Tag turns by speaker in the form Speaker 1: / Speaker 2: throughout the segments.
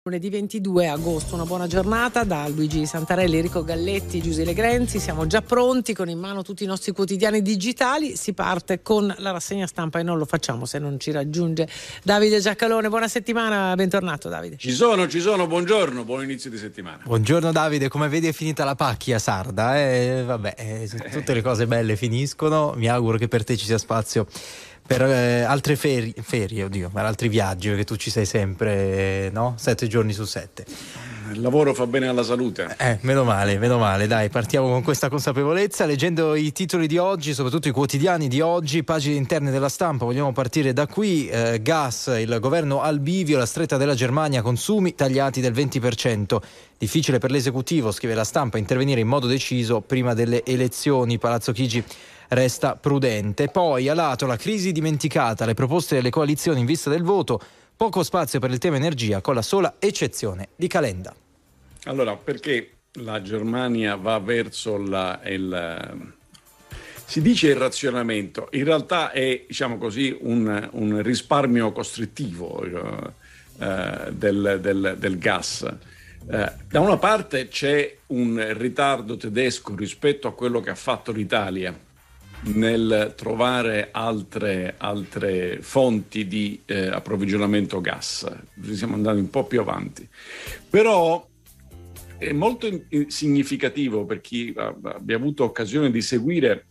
Speaker 1: Lunedì 22 agosto, una buona giornata da Luigi Santarelli, Enrico Galletti, Giuseppe Grenzi. Siamo già pronti con in mano tutti i nostri quotidiani digitali. Si parte con la rassegna stampa e non lo facciamo se non ci raggiunge Davide Giacalone. Buona settimana, bentornato Davide.
Speaker 2: Ci sono, buongiorno, buon inizio di settimana.
Speaker 3: Buongiorno Davide, come vedi è finita la pacchia sarda, tutte le cose belle finiscono, mi auguro che per te ci sia spazio per altre ferie, per altri viaggi, perché tu ci sei sempre, no? 7 giorni su 7.
Speaker 2: Il lavoro fa bene alla salute.
Speaker 3: Meno male, dai, partiamo con questa consapevolezza, leggendo i titoli di oggi, soprattutto i quotidiani di oggi, pagine interne della Stampa, vogliamo partire da qui. Gas, il governo al bivio, la stretta della Germania, consumi tagliati del 20%. Difficile per l'esecutivo, scrive la Stampa, intervenire in modo deciso prima delle elezioni. Palazzo Chigi resta prudente. Poi a lato la crisi dimenticata, le proposte delle coalizioni in vista del voto, poco spazio per il tema energia con la sola eccezione di Calenda.
Speaker 2: Allora, perché la Germania va verso si dice il razionamento, in realtà è, diciamo così, un risparmio costrittivo del gas. Da una parte c'è un ritardo tedesco rispetto a quello che ha fatto l'Italia nel trovare altre fonti di approvvigionamento gas. Siamo andati un po' più avanti, però è molto significativo per chi abbia avuto occasione di seguire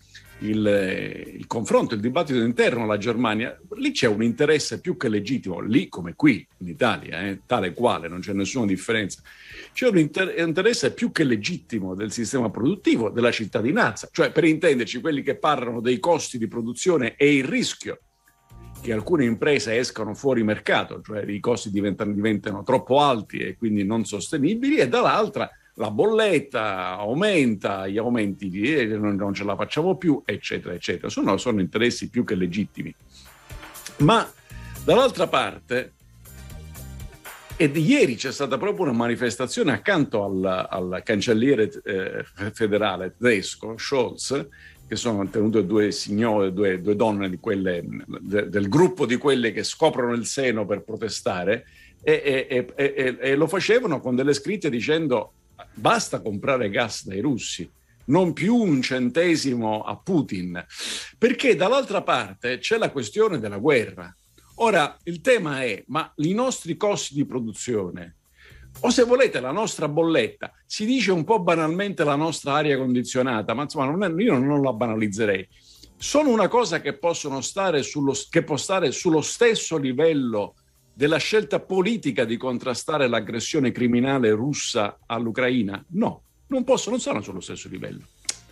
Speaker 2: il confronto, il dibattito interno alla Germania. Lì c'è un interesse più che legittimo, lì come qui in Italia, tale quale, non c'è nessuna differenza. C'è un interesse più che legittimo del sistema produttivo, della cittadinanza, cioè, per intenderci, quelli che parlano dei costi di produzione e il rischio che alcune imprese escano fuori mercato, cioè i costi diventano troppo alti e quindi non sostenibili, e dall'altra la bolletta aumenta, gli aumenti non ce la facciamo più, eccetera, eccetera. Sono interessi più che legittimi. Ma dall'altra parte, ed ieri c'è stata proprio una manifestazione accanto al cancelliere federale tedesco, Scholz, che sono tenute due signore, due donne di quelle, del gruppo di quelle che scoprono il seno per protestare, e lo facevano con delle scritte dicendo: basta comprare gas dai russi, non più un centesimo a Putin, perché dall'altra parte c'è la questione della guerra. Ora, il tema è, ma i nostri costi di produzione, o se volete la nostra bolletta, si dice un po' banalmente la nostra aria condizionata, ma insomma io non la banalizzerei, sono una cosa che può stare sullo stesso livello della scelta politica di contrastare l'aggressione criminale russa all'Ucraina? No, non sono sullo stesso livello.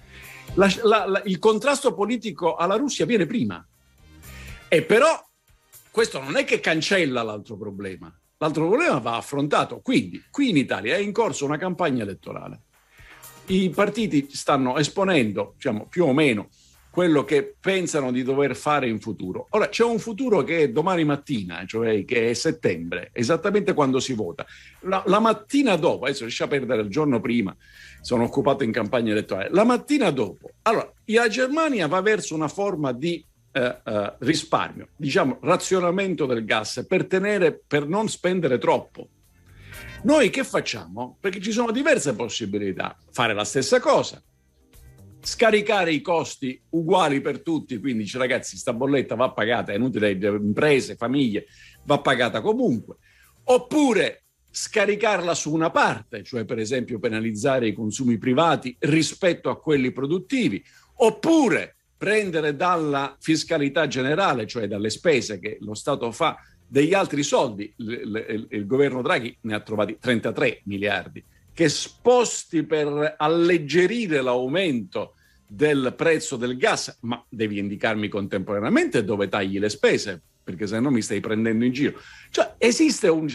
Speaker 2: Il contrasto politico alla Russia viene prima, e però questo non è che cancella l'altro problema. L'altro problema va affrontato. Quindi, qui in Italia è in corso una campagna elettorale. I partiti stanno esponendo, diciamo, più o meno quello che pensano di dover fare in futuro. Ora, c'è un futuro che è domani mattina, cioè che è settembre, esattamente quando si vota. La mattina dopo, adesso lascia perdere il giorno prima, sono occupato in campagna elettorale. La mattina dopo, allora, la Germania va verso una forma di risparmio, diciamo razionamento del gas per non spendere troppo. Noi che facciamo? Perché ci sono diverse possibilità: fare la stessa cosa, scaricare i costi uguali per tutti, quindi dice: ragazzi, sta bolletta va pagata, è inutile, imprese, famiglie, va pagata comunque. Oppure scaricarla su una parte, cioè per esempio penalizzare i consumi privati rispetto a quelli produttivi, oppure prendere dalla fiscalità generale, cioè dalle spese che lo Stato fa, degli altri soldi. Il governo Draghi ne ha trovati 33 miliardi, che sposti per alleggerire l'aumento del prezzo del gas, ma devi indicarmi contemporaneamente dove tagli le spese, perché se no mi stai prendendo in giro. Cioè esiste un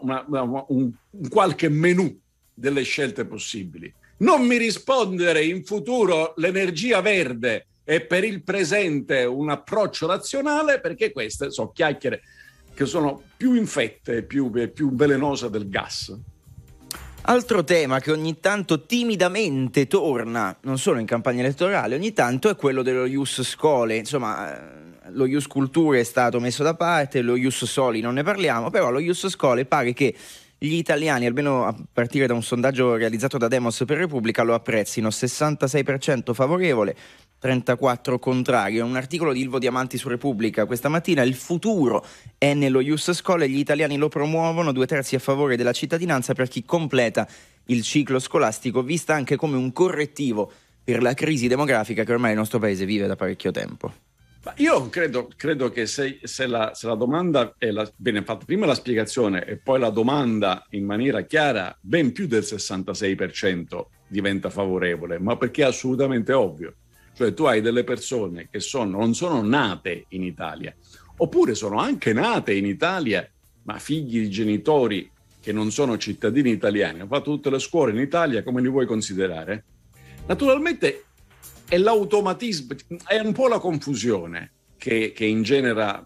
Speaker 2: qualche menù delle scelte possibili. Non mi rispondere in futuro l'energia verde e per il presente un approccio razionale, perché queste sono chiacchiere che sono più infette, più velenose del gas.
Speaker 4: Altro tema che ogni tanto timidamente torna, non solo in campagna elettorale, ogni tanto è quello dello Ius Scholae. Insomma, lo Ius Culturae è stato messo da parte, lo Ius Soli non ne parliamo, però lo Ius Scholae pare che gli italiani, almeno a partire da un sondaggio realizzato da Demos per Repubblica, lo apprezzino, 66% favorevole, 34 contrario. Un articolo di Ilvo Diamanti su Repubblica questa mattina: il futuro è nello Ius School e gli italiani lo promuovono, 2/3 a favore della cittadinanza per chi completa il ciclo scolastico, vista anche come un correttivo per la crisi demografica che ormai il nostro paese vive da parecchio tempo.
Speaker 2: Io credo che se la domanda viene fatta prima la spiegazione e poi la domanda in maniera chiara, ben più del 66% diventa favorevole, ma perché è assolutamente ovvio. Cioè tu hai delle persone che non sono nate in Italia, oppure sono anche nate in Italia, ma figli di genitori che non sono cittadini italiani, hanno fatto tutte le scuole in Italia, come li vuoi considerare? Naturalmente è l'automatismo, è un po' la confusione che ingenera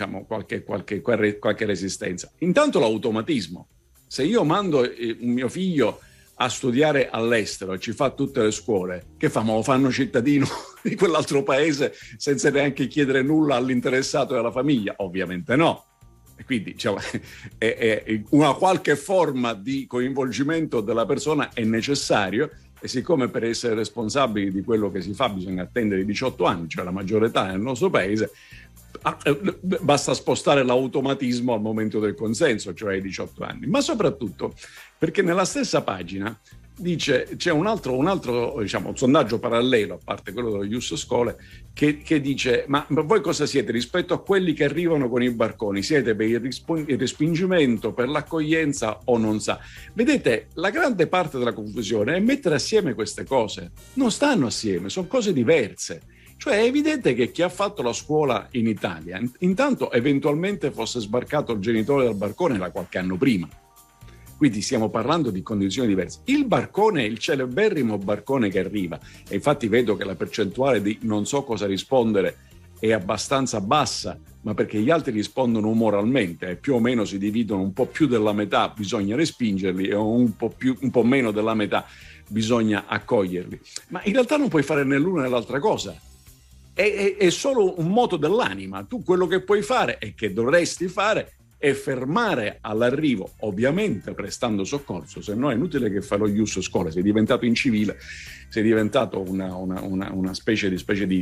Speaker 2: qualche resistenza. Intanto l'automatismo. Se io mando un mio figlio a studiare all'estero e ci fa tutte le scuole, che fa? Ma lo fanno cittadino di quell'altro paese senza neanche chiedere nulla all'interessato e alla famiglia? Ovviamente no. E quindi una qualche forma di coinvolgimento della persona è necessario, e siccome per essere responsabili di quello che si fa bisogna attendere i 18 anni, cioè la maggiore età nel nostro paese, basta spostare l'automatismo al momento del consenso, cioè ai 18 anni. Ma soprattutto perché nella stessa pagina c'è un altro diciamo, sondaggio parallelo, a parte quello dello Ius Scholae, che dice: ma voi cosa siete rispetto a quelli che arrivano con i barconi? Siete per il respingimento, per l'accoglienza o non sa? Vedete, la grande parte della confusione è mettere assieme queste cose. Non stanno assieme, sono cose diverse. Cioè è evidente che chi ha fatto la scuola in Italia, intanto eventualmente fosse sbarcato il genitore dal barcone da qualche anno prima. Quindi stiamo parlando di condizioni diverse. Il barcone, il celeberrimo barcone che arriva, e infatti vedo che la percentuale di non so cosa rispondere è abbastanza bassa, ma perché gli altri rispondono umoralmente e più o meno si dividono un po' più della metà, bisogna respingerli, e un po' meno della metà bisogna accoglierli. Ma in realtà non puoi fare né l'una né l'altra cosa. È solo un moto dell'anima. Tu quello che puoi fare e che dovresti fare è fermare all'arrivo, ovviamente prestando soccorso, se no è inutile che fai lo Ius Scholae, sei diventato incivile, sei diventato una specie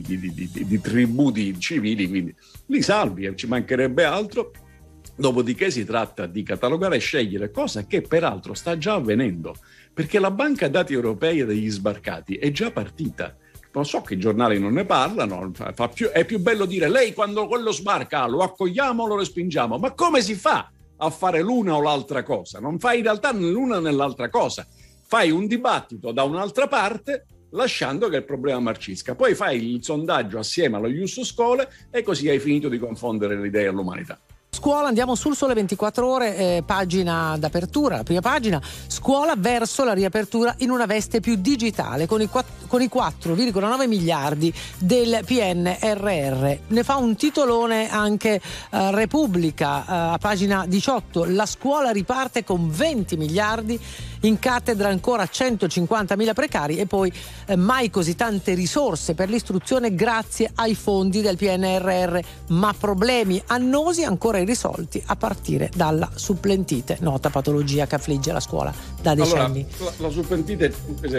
Speaker 2: di tribù di civili, quindi li salvi e ci mancherebbe altro. Dopodiché si tratta di catalogare e scegliere, cosa che peraltro sta già avvenendo, perché la banca dati europea degli sbarcati è già partita. Non so che i giornali non ne parlano, è più bello dire: lei quando quello sbarca lo accogliamo o lo respingiamo, ma come si fa a fare l'una o l'altra cosa? Non fai in realtà né l'una né l'altra cosa, fai un dibattito da un'altra parte lasciando che il problema marcisca, poi fai il sondaggio assieme allo Ius Scholae e così hai finito di confondere le idee all'umanità.
Speaker 1: Scuola, andiamo sul Sole 24 Ore, pagina d'apertura, la prima pagina: scuola verso la riapertura in una veste più digitale con i 4,9 miliardi del PNRR. Ne fa un titolone anche Repubblica, a pagina 18: la scuola riparte con 20 miliardi, in cattedra ancora 150.000 precari e poi mai così tante risorse per l'istruzione grazie ai fondi del PNRR, ma problemi annosi ancora irrisolti a partire dalla supplentite, nota patologia che affligge la scuola da decenni.
Speaker 2: Allora, la supplentite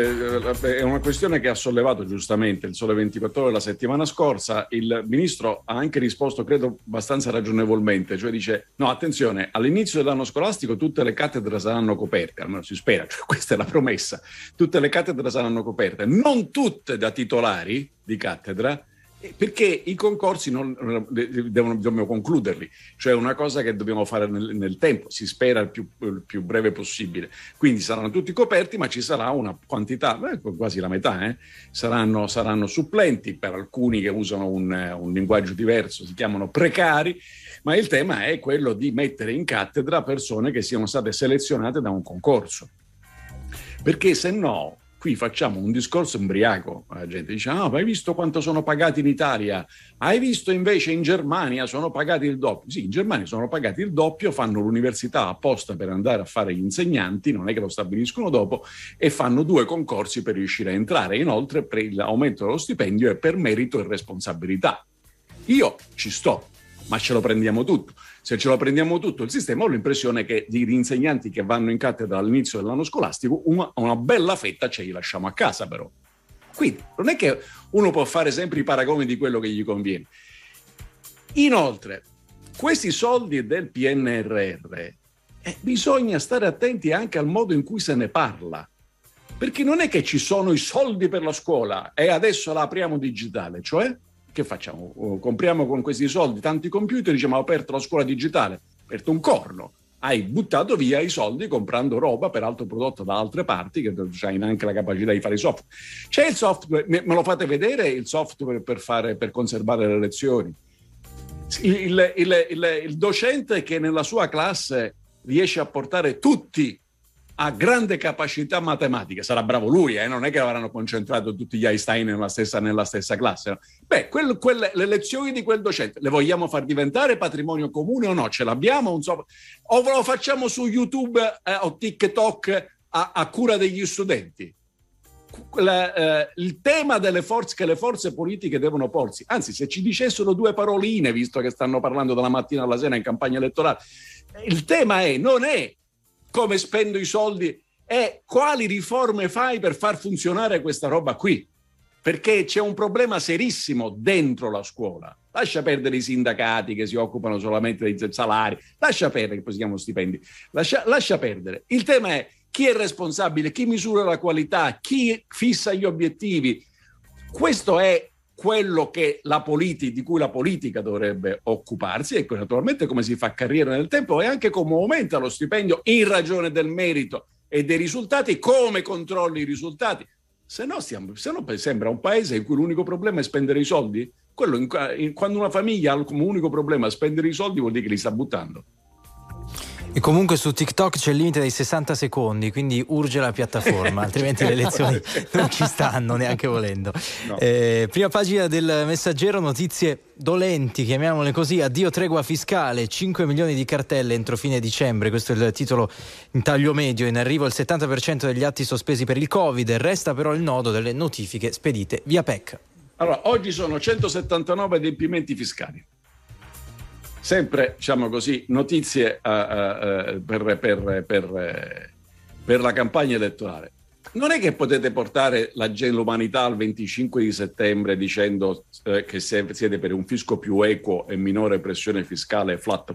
Speaker 2: è una questione che ha sollevato giustamente il Sole 24 Ore la settimana scorsa. Il ministro ha anche risposto, credo abbastanza ragionevolmente, cioè dice: no, attenzione, all'inizio dell'anno scolastico tutte le cattedre saranno coperte, almeno si spera, cioè, questa è la promessa, tutte le cattedre saranno coperte, non tutte da titolari di cattedra, perché i concorsi dobbiamo concluderli, cioè una cosa che dobbiamo fare nel tempo, si spera il più breve possibile. Quindi saranno tutti coperti, ma ci sarà una quantità, quasi la metà, saranno supplenti, per alcuni che usano un linguaggio diverso si chiamano precari, ma il tema è quello di mettere in cattedra persone che siano state selezionate da un concorso, perché se no qui facciamo un discorso embriaco. La gente dice: ma hai visto quanto sono pagati in Italia? Hai visto invece in Germania sono pagati il doppio? Sì, in Germania sono pagati il doppio, fanno l'università apposta per andare a fare gli insegnanti, non è che lo stabiliscono dopo, e fanno 2 concorsi per riuscire a entrare. Inoltre per l'aumento dello stipendio è per merito e responsabilità. Io ci sto, ma ce lo prendiamo tutto. Se ce lo prendiamo tutto il sistema, ho l'impressione che gli insegnanti che vanno in cattedra all'inizio dell'anno scolastico una bella fetta ce li lasciamo a casa però. Quindi non è che uno può fare sempre i paragoni di quello che gli conviene. Inoltre, questi soldi del PNRR bisogna stare attenti anche al modo in cui se ne parla, perché non è che ci sono i soldi per la scuola e adesso la apriamo digitale, cioè che facciamo? Compriamo con questi soldi tanti computer, diciamo ho aperto la scuola digitale, aperto un corno, hai buttato via i soldi comprando roba peraltro prodotta da altre parti che non hai neanche la capacità di fare i software. C'è il software, me lo fate vedere il software per conservare le lezioni? Il docente che nella sua classe riesce a portare tutti ha grande capacità matematica, sarà bravo lui, non è che avranno concentrato tutti gli Einstein nella stessa classe. No? Beh, le lezioni di quel docente le vogliamo far diventare patrimonio comune o no? Ce l'abbiamo? O lo facciamo su YouTube o TikTok a cura degli studenti? Il tema delle forze che le forze politiche devono porsi, anzi se ci dicessero due paroline, visto che stanno parlando dalla mattina alla sera in campagna elettorale, il tema non è come spendo i soldi, è quali riforme fai per far funzionare questa roba qui, perché c'è un problema serissimo dentro la scuola. Lascia perdere i sindacati che si occupano solamente dei salari, lascia perdere, che poi si chiamano stipendi, lascia perdere. Il tema è chi è responsabile, chi misura la qualità, chi fissa gli obiettivi. Questo è quello che di cui la politica dovrebbe occuparsi, e naturalmente come si fa carriera nel tempo e anche come aumenta lo stipendio in ragione del merito e dei risultati, come controlli i risultati. Se no sembra un paese in cui l'unico problema è spendere i soldi. Quando una famiglia ha come unico problema spendere i soldi vuol dire che li sta buttando.
Speaker 3: E comunque su TikTok c'è il limite dei 60 secondi, quindi urge la piattaforma, altrimenti le lezioni non ci stanno neanche volendo. No. Prima pagina del Messaggero, notizie dolenti, chiamiamole così. Addio tregua fiscale, 5 milioni di cartelle entro fine dicembre, questo è il titolo in taglio medio. In arrivo il 70% degli atti sospesi per il Covid, resta però il nodo delle notifiche spedite via PEC.
Speaker 2: Allora, oggi sono 179 adempimenti fiscali. Sempre, diciamo così, notizie per la campagna elettorale. Non è che potete portare l'umanità al 25 di settembre dicendo che siete per un fisco più equo e minore pressione fiscale flat,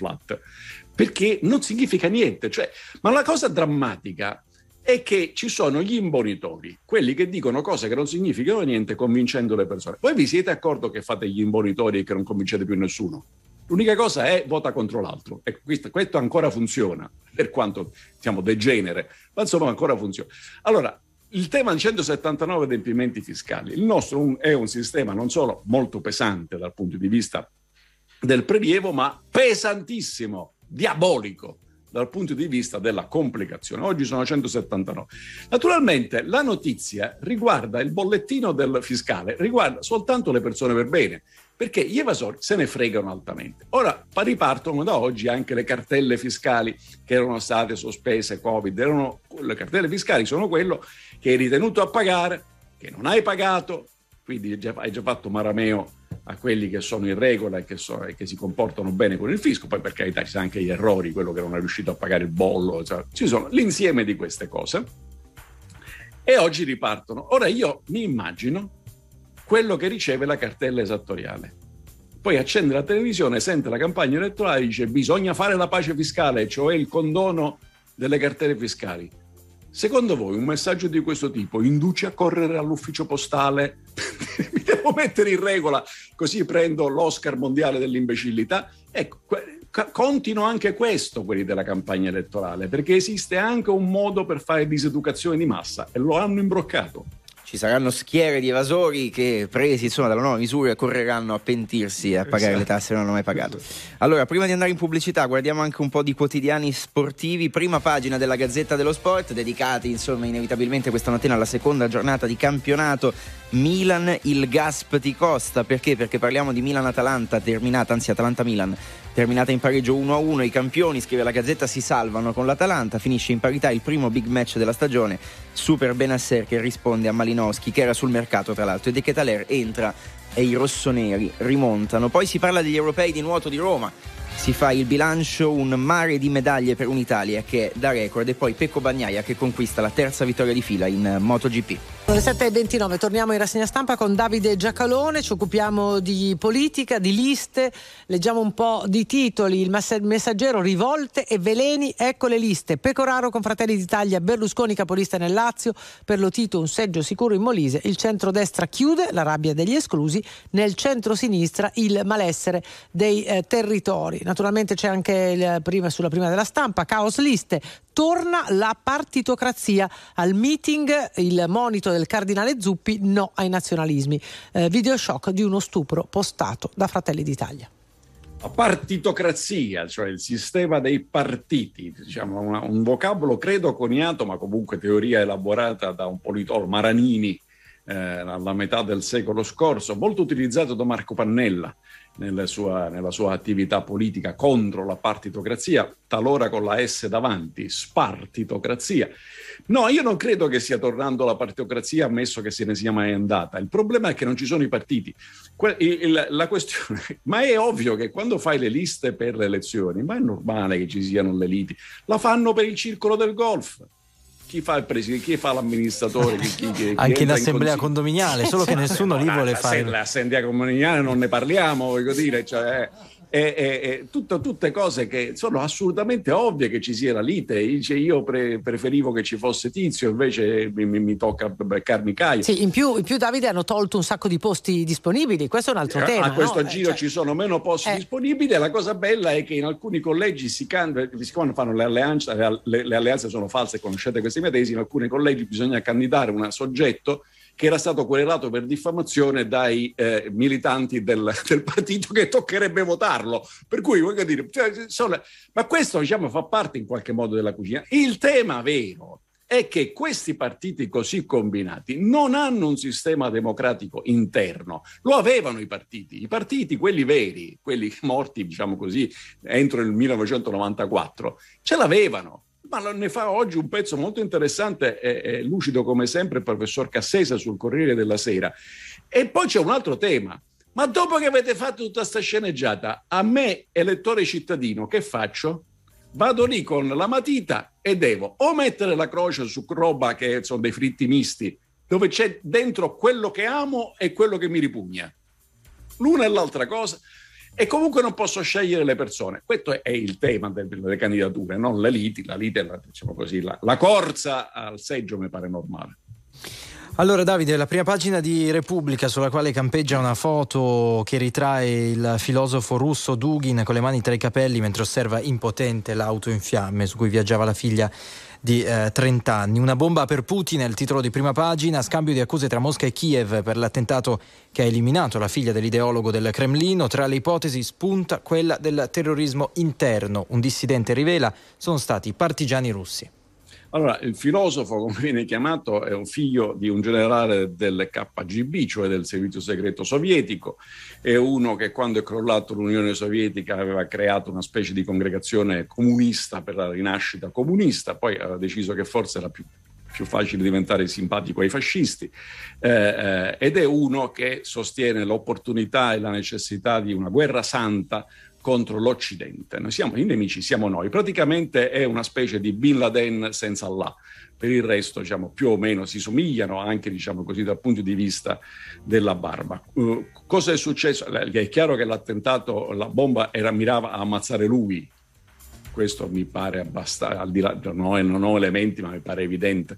Speaker 2: perché non significa niente. Ma la cosa drammatica è che ci sono gli imbonitori, quelli che dicono cose che non significano niente convincendo le persone. Voi vi siete accorti che fate gli imbonitori e che non convincete più nessuno? L'unica cosa è vota contro l'altro, e questo ancora funziona, per quanto degenere, ma insomma ancora funziona. Allora, il tema di 179 adempimenti fiscali, il nostro è un sistema non solo molto pesante dal punto di vista del prelievo, ma pesantissimo, diabolico dal punto di vista della complicazione. Oggi sono 179. Naturalmente la notizia riguarda il bollettino del fiscale, riguarda soltanto le persone per bene, perché gli evasori se ne fregano altamente. Ora ripartono da oggi anche le cartelle fiscali che erano state sospese Covid. Le cartelle fiscali sono quello che hai ritenuto a pagare, che non hai pagato, quindi hai già fatto marameo a quelli che sono in regola e che si comportano bene con il fisco. Poi per carità ci sono anche gli errori, quello che non è riuscito a pagare il bollo, ci sono l'insieme di queste cose e oggi ripartono. Ora io mi immagino quello che riceve la cartella esattoriale, poi accende la televisione, sente la campagna elettorale e dice bisogna fare la pace fiscale, cioè il condono delle cartelle fiscali. Secondo voi un messaggio di questo tipo induce a correre all'ufficio postale? Mi devo mettere in regola così prendo l'Oscar mondiale dell'imbecillità? Ecco, contino anche questo quelli della campagna elettorale, perché esiste anche un modo per fare diseducazione di massa e lo hanno imbroccato.
Speaker 4: Ci saranno schiere di evasori che, presi dalla nuova misura, correranno a pentirsi e a pagare le tasse che non hanno mai pagato. Allora, prima di andare in pubblicità, guardiamo anche un po' di quotidiani sportivi. Prima pagina della Gazzetta dello Sport, dedicati inevitabilmente questa mattina alla seconda giornata di campionato. Milan, il gasp ti costa. Perché? Perché parliamo di Milan-Atalanta Atalanta-Milan terminata in pareggio 1-1. I campioni, scrive la Gazzetta, si salvano con l'Atalanta, finisce in parità il primo big match della stagione. Super Benasser che risponde a Malinowski, che era sul mercato tra l'altro, e De Ketelaere entra e i rossoneri rimontano. Poi si parla degli europei di nuoto di Roma, si fa il bilancio, un mare di medaglie per un'Italia che è da record, e poi Pecco Bagnaia che conquista la terza vittoria di fila in MotoGP.
Speaker 1: Alle 7:29 torniamo in rassegna stampa con Davide Giacalone, ci occupiamo di politica, di liste, leggiamo un po' di titoli. Il Messaggero: rivolte e veleni, ecco le liste. Pecoraro con Fratelli d'Italia, Berlusconi capolista nel Lazio, per Lotito un seggio sicuro in Molise, il centrodestra chiude, la rabbia degli esclusi, nel centro-sinistra il malessere dei territori. Naturalmente c'è anche sulla prima della stampa, caos liste, torna la partitocrazia al meeting, il monito del cardinale Zuppi, no ai nazionalismi. Video shock di uno stupro postato da Fratelli d'Italia.
Speaker 2: La partitocrazia, cioè il sistema dei partiti, diciamo un vocabolo credo coniato, ma comunque teoria elaborata da un politologo, Maranini, alla metà del secolo scorso, molto utilizzato da Marco Pannella nella sua attività politica contro la partitocrazia, talora con la S davanti, spartitocrazia. No, io non credo che stia tornando la partitocrazia, ammesso che se ne sia mai andata. Il problema è che non ci sono i partiti. La questione, ma è ovvio che quando fai le liste per le elezioni, ma è normale che ci siano le liti, la fanno per il circolo del golf. Chi fa il presidente, chi fa l'amministratore, chi
Speaker 3: anche in assemblea condominiale, solo che nessuno lì vuole fare
Speaker 2: l'assemblea condominiale, non ne parliamo, voglio dire, cioè tutte cose che sono assolutamente ovvie che ci sia la lite. Dice, io preferivo che ci fosse Tizio, invece mi tocca beccarmi Caio.
Speaker 1: Sì, in più Davide hanno tolto un sacco di posti disponibili, questo è un altro tema.
Speaker 2: A questo giro ci sono meno posti disponibili, e la cosa bella è che in alcuni collegi siccome fanno le alleanze sono false, conoscete questi medesimi, in alcuni collegi bisogna candidare un soggetto che era stato querelato per diffamazione dai militanti del partito che toccherebbe votarlo. Per cui voglio dire, ma questo diciamo fa parte in qualche modo della cucina. Il tema vero è che questi partiti così combinati non hanno un sistema democratico interno. Lo avevano i partiti quelli veri, quelli morti, diciamo così, entro il 1994, ce l'avevano. Ma ne fa oggi un pezzo molto interessante e lucido come sempre il professor Cassese sul Corriere della Sera. E poi c'è un altro tema. Ma dopo che avete fatto tutta sta sceneggiata, a me, elettore cittadino, che faccio? Vado lì con la matita e devo o mettere la croce su roba che sono dei fritti misti, dove c'è dentro quello che amo e quello che mi ripugna. L'una e l'altra cosa. E comunque non posso scegliere le persone. Questo è il tema delle candidature, non le liti. La lite, diciamo così, la corsa al seggio mi pare normale.
Speaker 3: Allora Davide, la prima pagina di Repubblica, sulla quale campeggia una foto che ritrae il filosofo russo Dugin con le mani tra i capelli mentre osserva impotente l'auto in fiamme su cui viaggiava la figlia di 30 anni. Una bomba per Putin è il titolo di prima pagina, scambio di accuse tra Mosca e Kiev per l'attentato che ha eliminato la figlia dell'ideologo del Cremlino. Tra le ipotesi spunta quella del terrorismo interno. Un dissidente rivela sono stati partigiani russi.
Speaker 2: Allora, il filosofo, come viene chiamato, è un figlio di un generale del KGB, cioè del servizio segreto sovietico. È uno che quando è crollato l'Unione Sovietica aveva creato una specie di congregazione comunista per la rinascita comunista, poi aveva deciso che forse era più facile diventare simpatico ai fascisti, ed è uno che sostiene l'opportunità e la necessità di una guerra santa contro l'Occidente. I nemici siamo noi. Praticamente è una specie di Bin Laden senza Allah. Per il resto, diciamo, più o meno si somigliano anche, diciamo così, dal punto di vista della barba. Cosa è successo? È chiaro che l'attentato, la bomba mirava a ammazzare lui. Questo mi pare abbastanza, al di là, non ho elementi, ma mi pare evidente.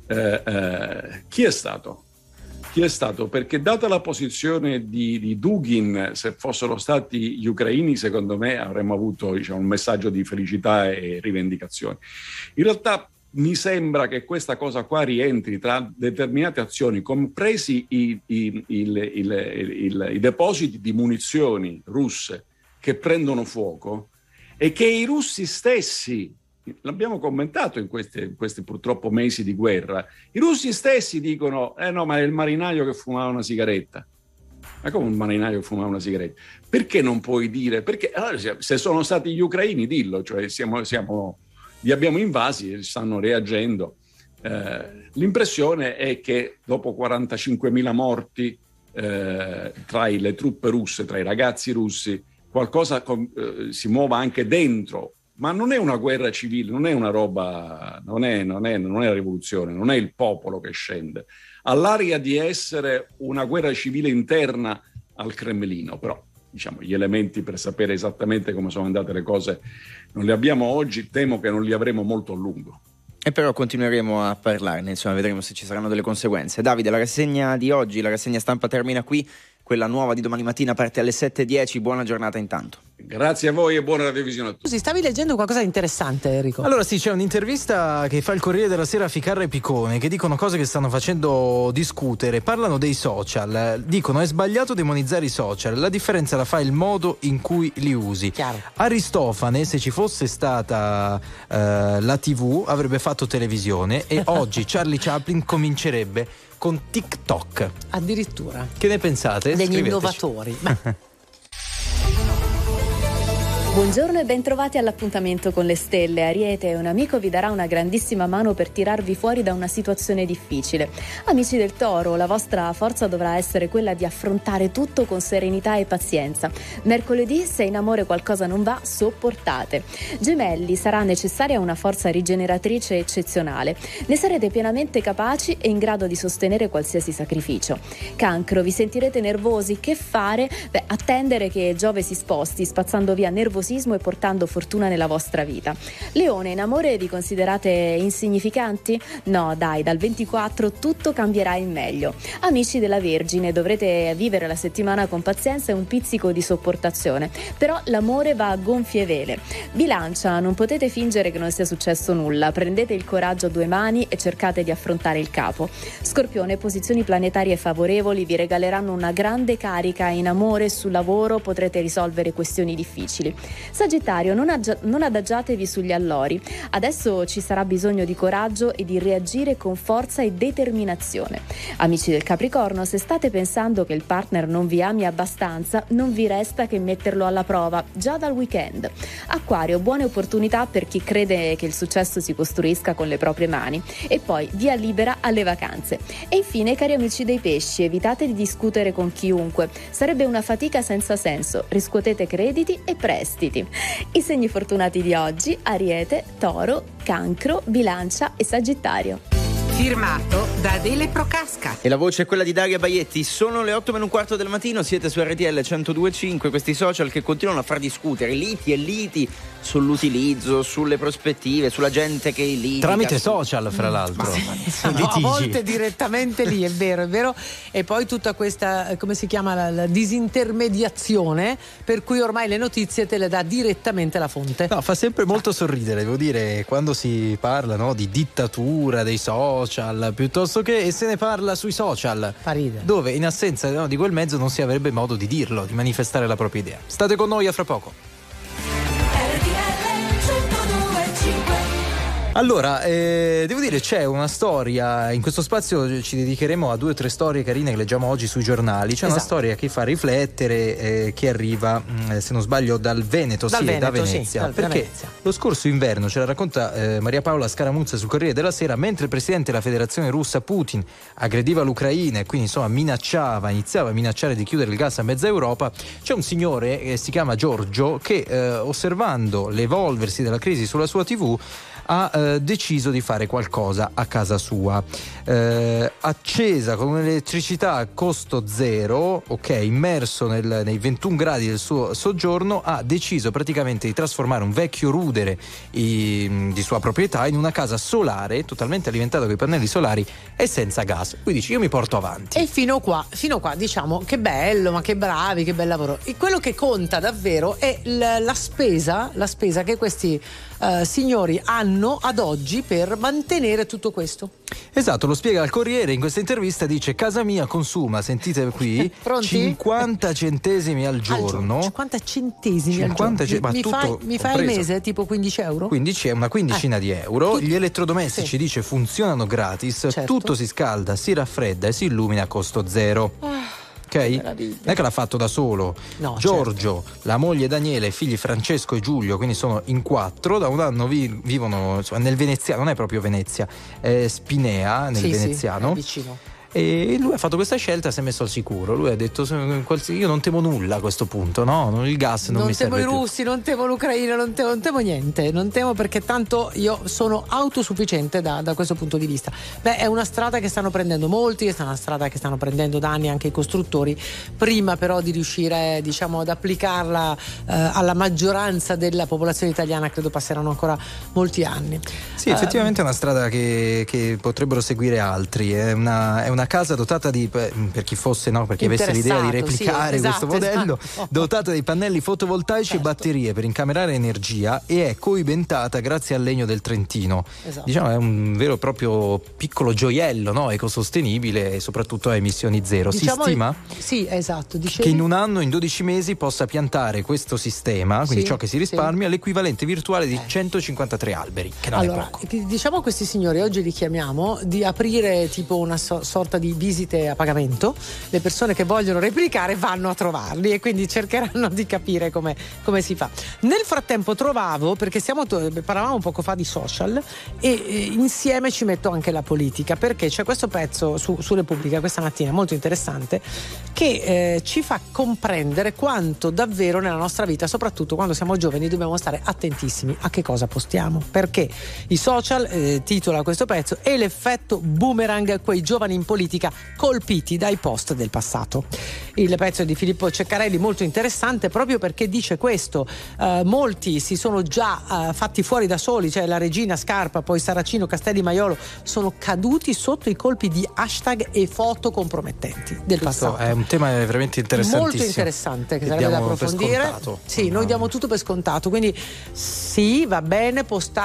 Speaker 2: Chi è stato? Chi è stato? Perché data la posizione di Dugin, se fossero stati gli ucraini, secondo me avremmo avuto, diciamo, un messaggio di felicità e rivendicazione. In realtà mi sembra che questa cosa qua rientri tra determinate azioni, compresi i depositi di munizioni russe che prendono fuoco, e che i russi stessi, l'abbiamo commentato in questi purtroppo mesi di guerra, i russi stessi dicono no, ma è il marinaio che fumava una sigaretta. Ma come un marinaio che fumava una sigaretta? Perché non puoi dire? Perché allora, se sono stati gli ucraini, dillo, cioè li abbiamo invasi e stanno reagendo. L'impressione è che dopo 45.000 morti tra le truppe russe, tra i ragazzi russi, qualcosa si muova anche dentro. Ma non è una guerra civile, non è una roba, non è la rivoluzione, non è il popolo che scende. Ha l'aria di essere una guerra civile interna al Cremlino, però diciamo gli elementi per sapere esattamente come sono andate le cose non li abbiamo oggi, temo che non li avremo molto a lungo.
Speaker 4: E però continueremo a parlarne, insomma, vedremo se ci saranno delle conseguenze. Davide, la rassegna di oggi, la rassegna stampa termina qui, quella nuova di domani mattina parte alle 7:10, buona giornata intanto.
Speaker 2: Grazie a voi e buona radiovisione a tutti.
Speaker 1: Scusi, stavi leggendo qualcosa di interessante, Enrico?
Speaker 3: Allora sì, c'è un'intervista che fa il Corriere della Sera a Ficarra e Picone, che dicono cose che stanno facendo discutere, parlano dei social, dicono è sbagliato demonizzare i social, la differenza la fa il modo in cui li usi.
Speaker 1: Chiaro.
Speaker 3: Aristofane, se ci fosse stata la TV, avrebbe fatto televisione e oggi Charlie Chaplin comincerebbe con TikTok.
Speaker 1: Addirittura.
Speaker 3: Che ne pensate?
Speaker 1: Degli
Speaker 3: Scriveteci.
Speaker 1: innovatori.
Speaker 5: Buongiorno e bentrovati all'appuntamento con le stelle. Ariete, un amico vi darà una grandissima mano per tirarvi fuori da una situazione difficile. Amici del Toro, la vostra forza dovrà essere quella di affrontare tutto con serenità e pazienza. Mercoledì, se in amore qualcosa non va, sopportate. Gemelli, sarà necessaria una forza rigeneratrice eccezionale. Ne sarete pienamente capaci e in grado di sostenere qualsiasi sacrificio. Cancro, vi sentirete nervosi. Che fare? Attendere che Giove si sposti, spazzando via nervosismo e portando fortuna nella vostra vita. Leone, in amore vi considerate insignificanti? No, dai, dal 24 tutto cambierà in meglio. Amici della Vergine, dovrete vivere la settimana con pazienza e un pizzico di sopportazione, però l'amore va a gonfie vele. Bilancia, non potete fingere che non sia successo nulla, prendete il coraggio a due mani e cercate di affrontare il capo. Scorpione, posizioni planetarie favorevoli vi regaleranno una grande carica in amore e sul lavoro potrete risolvere questioni difficili. Sagittario, non adagiatevi sugli allori. Adesso ci sarà bisogno di coraggio e di reagire con forza e determinazione. Amici del Capricorno, se state pensando che il partner non vi ami abbastanza, non vi resta che metterlo alla prova già dal weekend. Acquario, buone opportunità per chi crede che il successo si costruisca con le proprie mani. E poi via libera alle vacanze. E infine, cari amici dei Pesci, evitate di discutere con chiunque. Sarebbe una fatica senza senso. Riscuotete crediti e prestiti. I segni fortunati di oggi: Ariete, Toro, Cancro, Bilancia e Sagittario.
Speaker 6: Firmato da Adele Procasca.
Speaker 4: E la voce è quella di Daria Baietti. Sono le 8:15 del mattino, siete su RTL 102.5, questi social che continuano a far discutere liti e liti sull'utilizzo, sulle prospettive, sulla gente che litiga.
Speaker 3: Tramite social, fra l'altro.
Speaker 1: No, a volte direttamente lì, è vero. E poi tutta questa, come si chiama, la disintermediazione, per cui ormai le notizie te le dà direttamente la fonte.
Speaker 3: No, fa sempre molto sorridere, devo dire, quando si parla, no, di dittatura dei social, piuttosto che, e se ne parla sui social, dove in assenza, no, di quel mezzo non si avrebbe modo di dirlo, di manifestare la propria idea. State con noi, a fra poco. Allora, devo dire, c'è una storia, in questo spazio ci dedicheremo a 2 o 3 storie carine che leggiamo oggi sui giornali. C'è una storia che fa riflettere, che arriva, se non sbaglio, dal Veneto, da Venezia. Perché lo scorso inverno, ce la racconta Maria Paola Scaramuzza sul Corriere della Sera, mentre il presidente della Federazione Russa Putin aggrediva l'Ucraina e quindi insomma iniziava a minacciare di chiudere il gas a mezza Europa, c'è un signore che si chiama Giorgio che, osservando l'evolversi della crisi sulla sua TV, ha deciso di fare qualcosa a casa sua. Accesa con un'elettricità a costo zero, immerso nei 21 gradi del suo soggiorno, ha deciso praticamente di trasformare un vecchio rudere di sua proprietà in una casa solare, totalmente alimentata con i pannelli solari e senza gas. Quindi dice: io mi porto avanti.
Speaker 1: E fino qua diciamo che bello, ma che bravi, che bel lavoro. E quello che conta davvero è la spesa che questi signori hanno ad oggi per mantenere tutto questo.
Speaker 3: Esatto, lo spiega al Corriere in questa intervista, dice: casa mia consuma, sentite qui, 50 centesimi al giorno.
Speaker 1: 50 centesimi al giorno. Mi fa il mese tipo 15 euro?
Speaker 3: 15 è una quindicina di euro. Gli elettrodomestici, dice, funzionano gratis, certo. Tutto si scalda, si raffredda e si illumina a costo zero. Ok? Non è che l'ha fatto da solo.
Speaker 1: No,
Speaker 3: Giorgio, certo. La moglie Daniele, i figli Francesco e Giulio, quindi sono in 4, da un anno vivono nel veneziano, non è proprio Venezia, è Spinea, nel veneziano.
Speaker 1: Vicino.
Speaker 3: E lui ha fatto questa scelta, si è messo al sicuro. Lui ha detto: io non temo nulla a questo punto, no? Il gas non mi serve più.
Speaker 1: Non temo i russi, non temo l'Ucraina, non temo niente, non temo, perché tanto io sono autosufficiente da questo punto di vista. È una strada che stanno prendendo molti, è una strada che stanno prendendo da anni anche i costruttori, prima però di riuscire, diciamo, ad applicarla alla maggioranza della popolazione italiana credo passeranno ancora molti anni.
Speaker 3: Sì, effettivamente è una strada che potrebbero seguire altri. È una casa dotata di, per chi fosse, no, per chi avesse l'idea di replicare questo modello, dotata di pannelli fotovoltaici e batterie per incamerare energia, e è coibentata grazie al legno del Trentino. Diciamo è un vero e proprio piccolo gioiello, no, ecosostenibile e soprattutto a emissioni zero.
Speaker 1: Diciamo,
Speaker 3: si stima che in un anno, in 12 mesi, possa piantare questo sistema, quindi ciò che si risparmia, l'equivalente virtuale di 153 alberi, che non è poco.
Speaker 1: Diciamo a questi signori, oggi li chiamiamo, di aprire tipo una sorta di visite a pagamento. Le persone che vogliono replicare vanno a trovarli e quindi cercheranno di capire come si fa. Nel frattempo trovavo, perché parlavamo poco fa di social, e insieme ci metto anche la politica, perché c'è questo pezzo su Repubblica questa mattina molto interessante che ci fa comprendere quanto davvero nella nostra vita, soprattutto quando siamo giovani, dobbiamo stare attentissimi a che cosa postiamo, perché i social, titola questo pezzo, è l'effetto boomerang, quei giovani in politica colpiti dai post del passato. Il pezzo è di Filippo Ceccarelli, molto interessante proprio perché dice questo: molti si sono già fatti fuori da soli, cioè la regina Scarpa, poi Saracino, Castelli, Maiolo, sono caduti sotto i colpi di hashtag e foto compromettenti del passato.
Speaker 3: È un tema veramente interessantissimo,
Speaker 1: molto interessante, che sarebbe da approfondire. Sì, noi diamo tutto per scontato, quindi sì, va bene,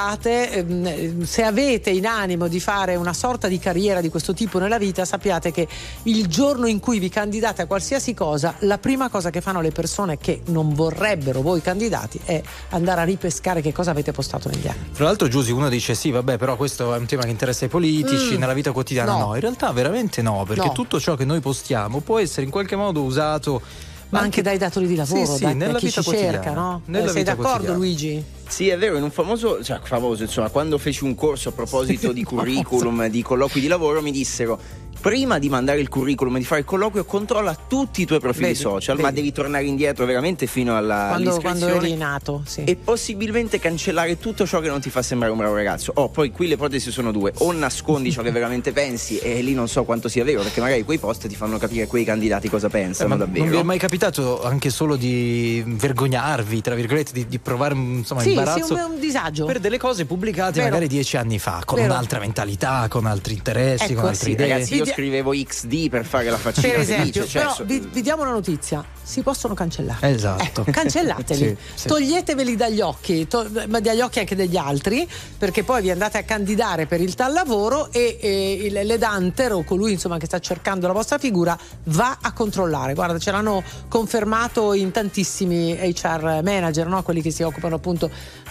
Speaker 1: postate, se avete in animo di fare una sorta di carriera di questo tipo nella vita, sappiate che il giorno in cui vi candidate a qualsiasi cosa, la prima cosa che fanno le persone che non vorrebbero voi candidati è andare a ripescare che cosa avete postato negli anni.
Speaker 3: Tra l'altro, Giusy, uno dice sì, vabbè, però questo è un tema che interessa i politici, nella vita quotidiana no, in realtà veramente no, perché tutto ciò che noi postiamo può essere in qualche modo usato,
Speaker 1: ma anche dai datori di lavoro,
Speaker 3: nella
Speaker 1: chi
Speaker 3: vita
Speaker 1: ci
Speaker 3: quotidiana,
Speaker 1: cerca, no?
Speaker 3: Sei
Speaker 1: d'accordo
Speaker 3: quotidiana.
Speaker 1: Luigi?
Speaker 4: Sì, è vero, in un famoso, insomma, quando feci un corso a proposito di curriculum, di colloqui di lavoro, mi dissero: prima di mandare il curriculum e di fare il colloquio, controlla tutti i tuoi profili social, ma devi tornare indietro veramente fino all'iscrizione,
Speaker 1: quando eri nato, sì.
Speaker 4: E possibilmente cancellare tutto ciò che non ti fa sembrare un bravo ragazzo. Poi qui le ipotesi sono due: o nascondi ciò che veramente pensi, e lì non so quanto sia vero, perché magari quei post ti fanno capire quei candidati cosa pensano davvero.
Speaker 3: Non vi è mai capitato anche solo di vergognarvi, tra virgolette, di provare, insomma, imbarazzo?
Speaker 1: Sì, un disagio
Speaker 3: per delle cose pubblicate magari 10 anni fa, con un'altra mentalità, con altri interessi, con altre idee.
Speaker 4: Ragazzi, io scrivevo XD per fare la faccina,
Speaker 1: per esempio,
Speaker 4: felice,
Speaker 1: però vi diamo una notizia: si possono cancellare.
Speaker 3: Esatto.
Speaker 1: Cancellateli,
Speaker 3: sì.
Speaker 1: Toglieteveli dagli occhi, ma dagli occhi anche degli altri, perché poi vi andate a candidare per il tal lavoro e l'edanter o colui, insomma, che sta cercando la vostra figura va a controllare. Guarda, ce l'hanno confermato in tantissimi HR manager, no? Quelli che si occupano appunto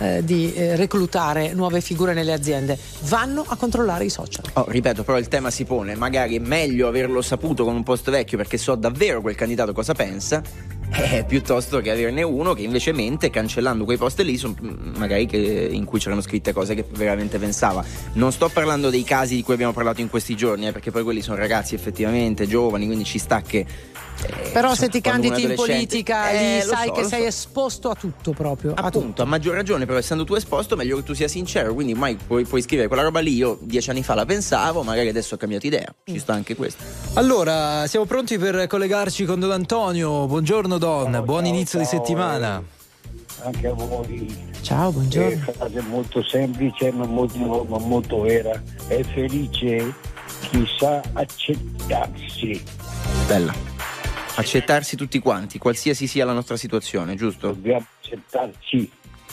Speaker 1: di reclutare nuove figure nelle aziende, vanno a controllare i social.
Speaker 4: Ripeto, però il tema si pone: magari è meglio averlo saputo con un post vecchio perché so davvero quel candidato cosa pensa, piuttosto che averne uno che invece mente, cancellando quei post lì magari in cui c'erano scritte cose che veramente pensava. Non sto parlando dei casi di cui abbiamo parlato in questi giorni, perché poi quelli sono ragazzi effettivamente giovani, quindi ci sta che
Speaker 1: però se ti candidi in politica lì sei esposto a tutto, proprio
Speaker 4: appunto, a maggior ragione. Però essendo tu esposto, meglio che tu sia sincero, quindi mai puoi scrivere quella roba lì: io 10 anni fa la pensavo, magari adesso ho cambiato idea. Ci sta anche questo.
Speaker 3: Allora, siamo pronti per collegarci con Don Antonio. Buongiorno Don, buon inizio di settimana.
Speaker 7: Anche a voi.
Speaker 1: Ciao, buongiorno.
Speaker 7: Frase molto semplice ma molto vera: è felice chi sa accettarsi.
Speaker 4: Bella. Accettarsi tutti quanti, qualsiasi sia la nostra situazione, giusto?
Speaker 7: Dobbiamo accettarci.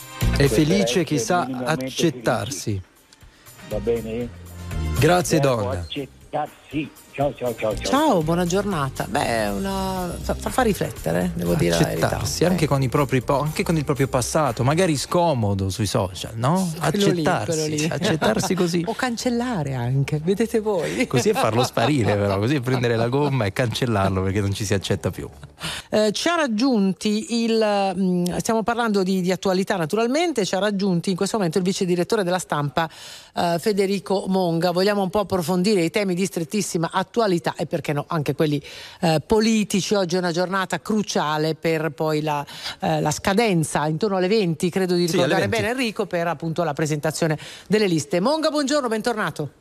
Speaker 3: È felice chi sa accettarsi.
Speaker 7: Va bene?
Speaker 3: Grazie
Speaker 7: Dobbiamo
Speaker 3: Don.
Speaker 7: accettarsi. Ciao.
Speaker 1: Ciao, buona giornata. Fa riflettere, devo dire la verità.
Speaker 3: Accettarsi anche con il proprio passato, magari scomodo sui social, no? Accettarsi,
Speaker 1: lì.
Speaker 3: Accettarsi così.
Speaker 1: O cancellare anche, vedete voi.
Speaker 3: Così è farlo sparire, però, così è prendere la gomma e cancellarlo perché non ci si accetta più.
Speaker 1: Ci ha raggiunti stiamo parlando di attualità naturalmente, ci ha raggiunti in questo momento il vice direttore della Stampa Federico Monga. Vogliamo un po' approfondire i temi di di strettissima attualità e perché no anche quelli politici. Oggi è una giornata cruciale per poi la scadenza intorno alle 20, credo di ricordare bene Enrico, per appunto la presentazione delle liste. Monga, buongiorno, bentornato.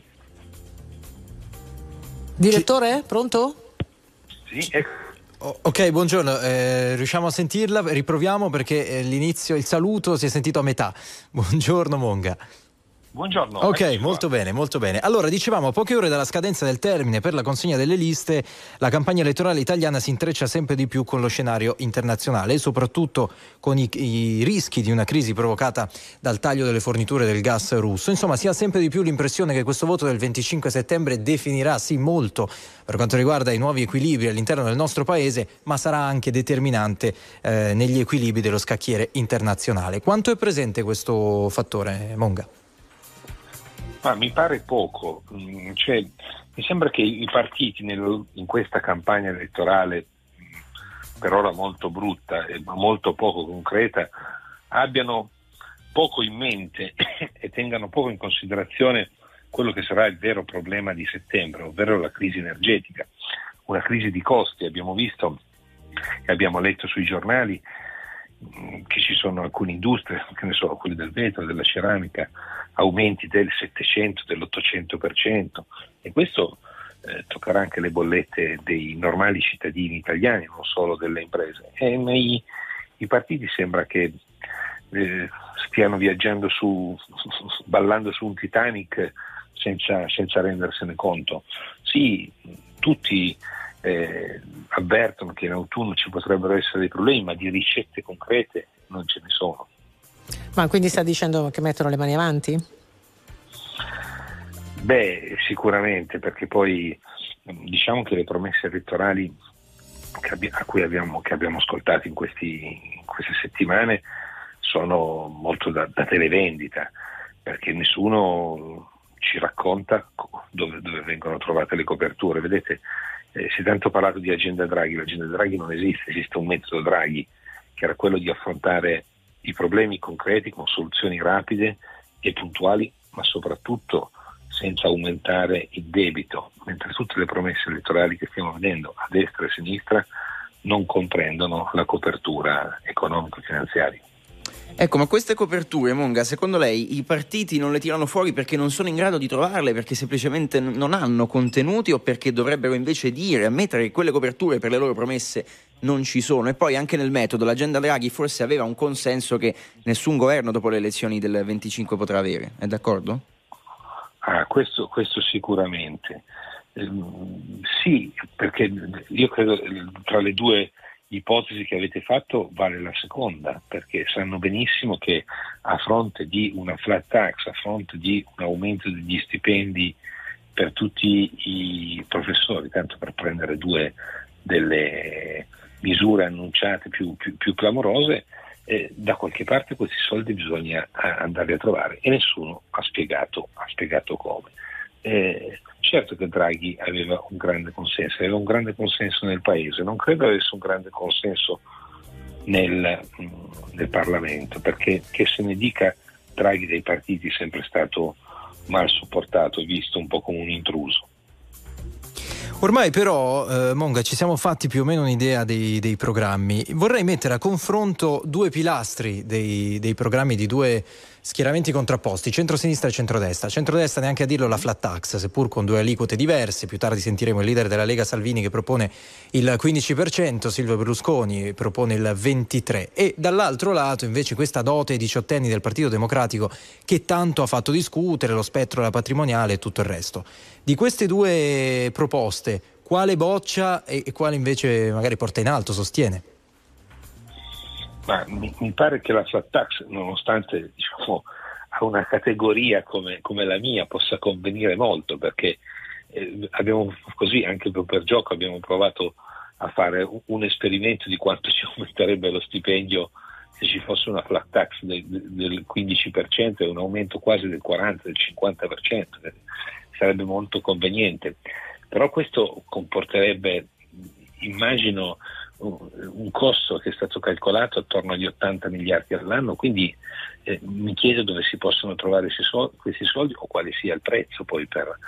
Speaker 1: Direttore, pronto?
Speaker 8: Sì, ecco.
Speaker 3: Ok, buongiorno, riusciamo a sentirla? Riproviamo perché il saluto si è sentito a metà. Buongiorno Monga.
Speaker 8: Buongiorno.
Speaker 3: Ok, molto bene, molto bene. Allora, dicevamo, a poche ore dalla scadenza del termine per la consegna delle liste, la campagna elettorale italiana si intreccia sempre di più con lo scenario internazionale e soprattutto con i rischi di una crisi provocata dal taglio delle forniture del gas russo. Insomma, si ha sempre di più l'impressione che questo voto del 25 settembre definirà sì molto per quanto riguarda i nuovi equilibri all'interno del nostro paese, ma sarà anche determinante negli equilibri dello scacchiere internazionale. Quanto è presente questo fattore, Monga?
Speaker 8: Ma mi pare poco, cioè, mi sembra che i partiti in questa campagna elettorale, per ora molto brutta e molto poco concreta, abbiano poco in mente e tengano poco in considerazione quello che sarà il vero problema di settembre, ovvero la crisi energetica, una crisi di costi. Abbiamo visto e abbiamo letto sui giornali che ci sono alcune industrie, che ne so, quelle del vetro, della ceramica, aumenti del 700, dell'800%, e questo toccherà anche le bollette dei normali cittadini italiani, non solo delle imprese. E i partiti sembra che stiano viaggiando ballando su un Titanic senza rendersene conto. Sì, tutti avvertono che in autunno ci potrebbero essere dei problemi, ma di ricette concrete non ce ne sono.
Speaker 1: Ma quindi sta dicendo che mettono le mani avanti?
Speaker 8: Beh, sicuramente, perché poi diciamo che le promesse elettorali che abbiamo ascoltato in queste settimane sono molto da televendita, perché nessuno ci racconta dove vengono trovate le coperture. Vedete, si è tanto parlato di agenda Draghi. L'agenda Draghi non esiste un metodo Draghi che era quello di affrontare i problemi concreti con soluzioni rapide e puntuali, ma soprattutto senza aumentare il debito, mentre tutte le promesse elettorali che stiamo vedendo a destra e a sinistra non comprendono la copertura economico-finanziaria.
Speaker 4: Ecco, ma queste coperture, Monga, secondo lei i partiti non le tirano fuori perché non sono in grado di trovarle, perché semplicemente non hanno contenuti, o perché dovrebbero invece ammettere che quelle coperture per le loro promesse non ci sono? E poi anche nel metodo, l'agenda Draghi forse aveva un consenso che nessun governo dopo le elezioni del 25 potrà avere, è d'accordo?
Speaker 8: Questo sicuramente. Sì, perché io credo tra le due ipotesi che avete fatto vale la seconda, perché sanno benissimo che a fronte di una flat tax, a fronte di un aumento degli stipendi per tutti i professori, tanto per prendere due delle misure annunciate più clamorose, da qualche parte questi soldi bisogna andarli a trovare, e nessuno ha spiegato come. Certo che Draghi aveva un grande consenso nel paese, non credo avesse un grande consenso nel Parlamento, perché che se ne dica, Draghi dai partiti è sempre stato mal supportato e visto un po' come un intruso.
Speaker 3: Ormai però, Monga, ci siamo fatti più o meno un'idea dei programmi. Vorrei mettere a confronto due pilastri dei programmi di due schieramenti contrapposti, centrosinistra e centrodestra. Centrodestra, neanche a dirlo, la flat tax, seppur con due aliquote diverse. Più tardi sentiremo il leader della Lega Salvini che propone il 15%, Silvio Berlusconi propone il 23%. E dall'altro lato invece questa dote ai diciottenni del Partito Democratico che tanto ha fatto discutere, lo spettro della patrimoniale e tutto il resto. Di queste due proposte, quale boccia e quale invece magari porta in alto, sostiene?
Speaker 8: Ma mi pare che la flat tax, nonostante a una categoria come la mia, possa convenire molto, perché abbiamo così, anche per gioco, abbiamo provato a fare un esperimento di quanto ci aumenterebbe lo stipendio se ci fosse una flat tax del 15% e un aumento quasi del 40%, del 50%, sarebbe molto conveniente. Però questo comporterebbe, immagino, un costo che è stato calcolato attorno agli 80 miliardi all'anno, quindi mi chiedo dove si possono trovare questi soldi o quale sia il prezzo poi per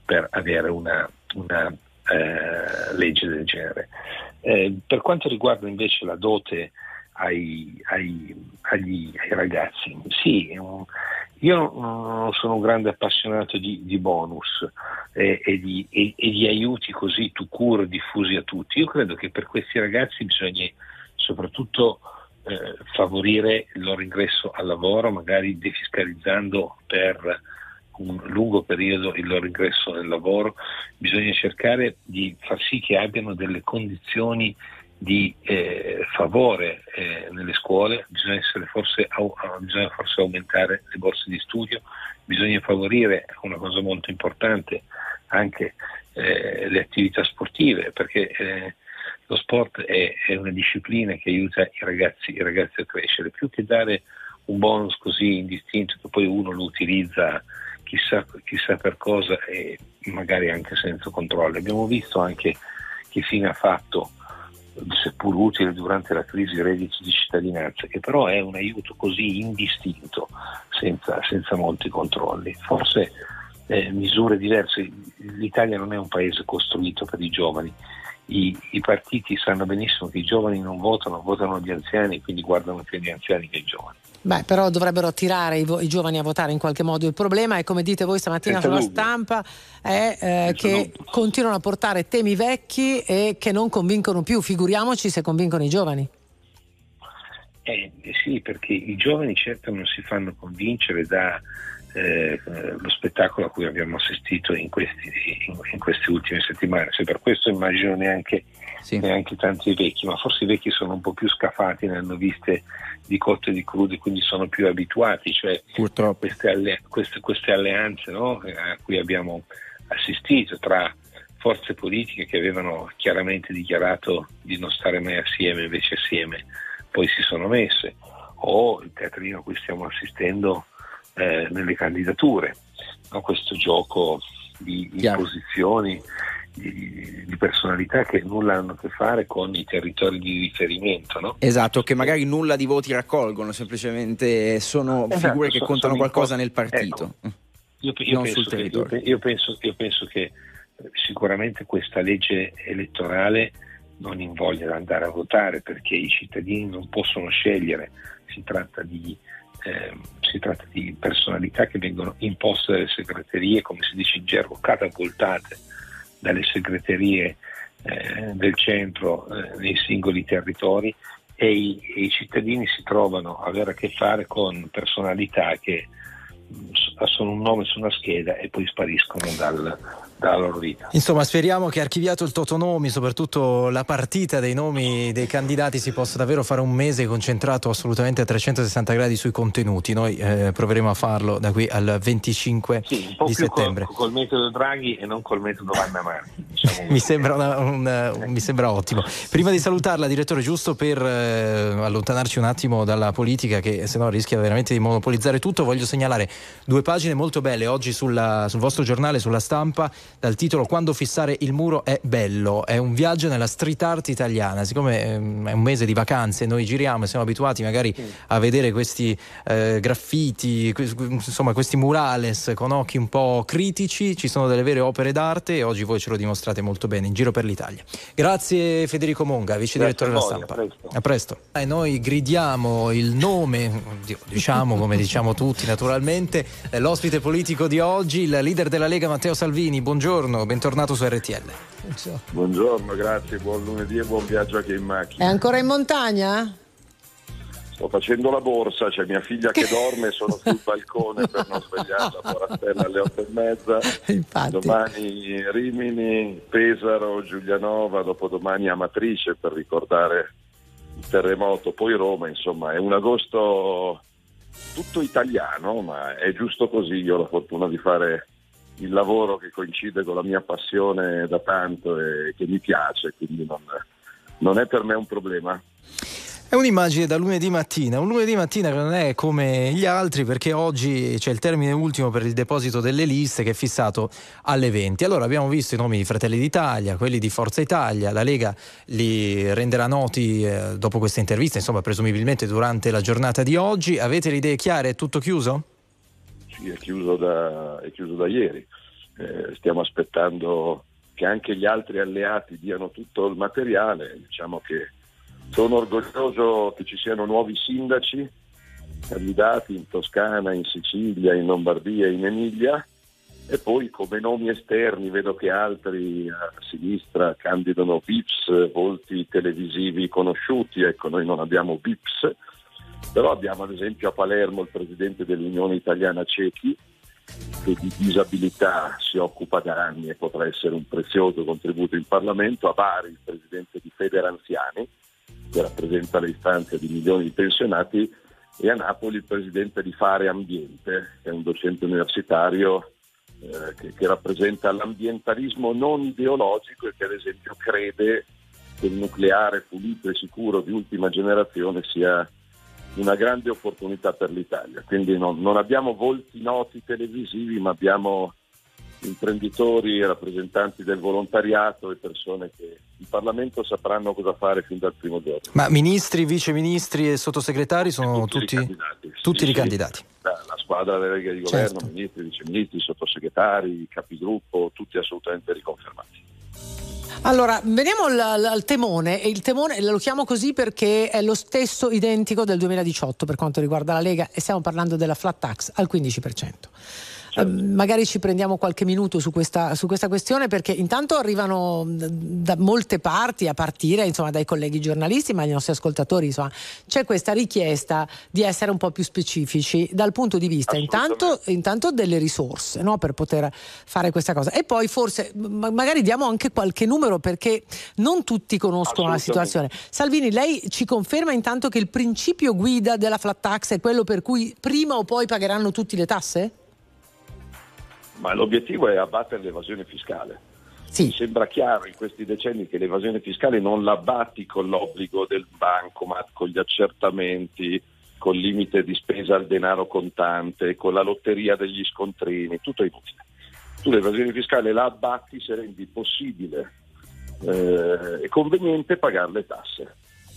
Speaker 8: per avere una legge del genere. Per quanto riguarda invece la dote ai ragazzi, sì, io sono un grande appassionato di bonus e di aiuti così tout court diffusi a tutti. Io credo che per questi ragazzi bisogna soprattutto favorire il loro ingresso al lavoro, magari defiscalizzando per un lungo periodo il loro ingresso nel lavoro. Bisogna cercare di far sì che abbiano delle condizioni di favore nelle scuole, bisogna forse aumentare le borse di studio, bisogna favorire, una cosa molto importante, anche le attività sportive, perché lo sport è una disciplina che aiuta i ragazzi a crescere, più che dare un bonus così indistinto che poi uno lo utilizza chissà per cosa e magari anche senza controllo. Abbiamo visto anche che fine ha fatto, seppur utile durante la crisi, il reddito di cittadinanza, che però è un aiuto così indistinto, senza molti controlli. Forse misure diverse. L'Italia non è un paese costruito per i giovani. I partiti sanno benissimo che i giovani non votano gli anziani, quindi guardano più gli anziani che i giovani.
Speaker 1: Beh, però dovrebbero attirare i giovani a votare in qualche modo. Il problema è, come dite voi stamattina sulla stampa, è che continuano a portare temi vecchi e che non convincono più. Figuriamoci se convincono i giovani.
Speaker 8: Sì, perché i giovani certo non si fanno convincere da lo spettacolo a cui abbiamo assistito in queste ultime settimane. Se per questo immagino neanche tanti vecchi, ma forse i vecchi sono un po' più scafati, ne hanno viste di cotte e di crude, quindi sono più abituati, cioè purtroppo queste alleanze, no, a cui abbiamo assistito tra forze politiche che avevano chiaramente dichiarato di non stare mai assieme, invece assieme poi si sono messe, o il teatrino a cui stiamo assistendo nelle candidature, no? Questo gioco di imposizioni, di personalità che nulla hanno a che fare con i territori di riferimento, no?
Speaker 4: Esatto, che magari nulla di voti raccolgono, semplicemente sono figure che contano qualcosa nel partito.
Speaker 8: Ecco, io penso che sicuramente questa legge elettorale non invoglia ad andare a votare, perché i cittadini non possono scegliere, si tratta di personalità che vengono imposte dalle segreterie, come si dice in gergo, catapultate dalle segreterie del centro nei singoli territori, e i cittadini si trovano a avere a che fare con personalità che sono un nome su una scheda e poi spariscono dalla loro vita.
Speaker 3: Insomma, speriamo che, archiviato il totonomi, soprattutto la partita dei nomi dei candidati, si possa davvero fare un mese concentrato assolutamente a 360 gradi sui contenuti. Noi proveremo a farlo da qui al 25 di settembre.
Speaker 8: Col metodo Draghi e non col metodo Vanna Marchi. Diciamo
Speaker 3: mi sembra ottimo. Prima di salutarla, direttore, giusto per allontanarci un attimo dalla politica, che sennò rischia veramente di monopolizzare tutto, voglio segnalare 2 pagine molto belle oggi sul vostro giornale, sulla Stampa, dal titolo "Quando fissare il muro è bello". È un viaggio nella street art italiana. Siccome è un mese di vacanze, noi giriamo e siamo abituati magari a vedere questi graffiti, insomma questi murales con occhi un po' critici. Ci sono delle vere opere d'arte e oggi voi ce lo dimostrate molto bene in giro per l'Italia. Grazie Federico Monga, vice direttore della Stampa. A presto. E noi gridiamo il nome, diciamo come diciamo tutti naturalmente, l'ospite politico di oggi, il leader della Lega Matteo Salvini. Buongiorno, bentornato su RTL.
Speaker 9: Buongiorno, grazie, buon lunedì e buon viaggio anche in macchina.
Speaker 1: È ancora in montagna?
Speaker 9: Sto facendo la borsa, c'è mia figlia che dorme, sono sul balcone per non svegliarla, Porastella alle 8:30.
Speaker 1: Infatti.
Speaker 9: Domani Rimini, Pesaro, Giulianova, dopodomani Amatrice per ricordare il terremoto, poi Roma. Insomma, è un agosto tutto italiano, ma è giusto così. Io ho la fortuna di fare il lavoro che coincide con la mia passione da tanto e che mi piace, quindi non è per me un problema.
Speaker 3: È un'immagine da lunedì mattina, un lunedì mattina che non è come gli altri, perché oggi c'è il termine ultimo per il deposito delle liste, che è fissato alle 20. Allora abbiamo visto i nomi di Fratelli d'Italia, quelli di Forza Italia, la Lega li renderà noti dopo questa intervista, insomma presumibilmente durante la giornata di oggi. Avete le idee chiare? È tutto chiuso?
Speaker 9: Sì, è chiuso da ieri. stiamo aspettando che anche gli altri alleati diano tutto il materiale. Diciamo che sono orgoglioso che ci siano nuovi sindaci candidati in Toscana, in Sicilia, in Lombardia, in Emilia, e poi come nomi esterni vedo che altri a sinistra candidano VIPs, volti televisivi conosciuti. Ecco, noi non abbiamo VIPs, però abbiamo ad esempio a Palermo il presidente dell'Unione Italiana Cechi, che di disabilità si occupa da anni e potrà essere un prezioso contributo in Parlamento. A Bari il presidente di Federanziani, che rappresenta le istanze di milioni di pensionati, e a Napoli il presidente di Fare Ambiente, che è un docente universitario che rappresenta l'ambientalismo non ideologico e che ad esempio crede che il nucleare pulito e sicuro di ultima generazione sia una grande opportunità per l'Italia. Quindi non abbiamo volti noti televisivi, ma abbiamo imprenditori, rappresentanti del volontariato e persone che in Parlamento sapranno cosa fare fin dal primo giorno.
Speaker 3: Ma ministri, viceministri e sottosegretari sono tutti ricandidati.
Speaker 9: La squadra della Lega di Governo, certo. Ministri, viceministri, sottosegretari, capigruppo, tutti assolutamente riconfermati.
Speaker 1: Allora, veniamo al temone, e il temone lo chiamo così perché è lo stesso identico del 2018 per quanto riguarda la Lega, e stiamo parlando della flat tax al 15%. Magari ci prendiamo qualche minuto su questa questione, perché intanto arrivano da molte parti, a partire insomma dai colleghi giornalisti, ma ai nostri ascoltatori, insomma c'è questa richiesta di essere un po' più specifici dal punto di vista intanto delle risorse, no, per poter fare questa cosa, e poi forse magari diamo anche qualche numero, perché non tutti conoscono la situazione. Salvini, lei ci conferma intanto che il principio guida della flat tax è quello per cui prima o poi pagheranno tutti le tasse?
Speaker 9: Ma l'obiettivo è abbattere l'evasione fiscale.
Speaker 1: Sì.
Speaker 9: Mi sembra chiaro in questi decenni che l'evasione fiscale non la batti con l'obbligo del bancomat, con gli accertamenti, col limite di spesa al denaro contante, con la lotteria degli scontrini, tutto è inutile. Tu l'evasione fiscale la abbatti se rendi possibile e conveniente pagare le tasse.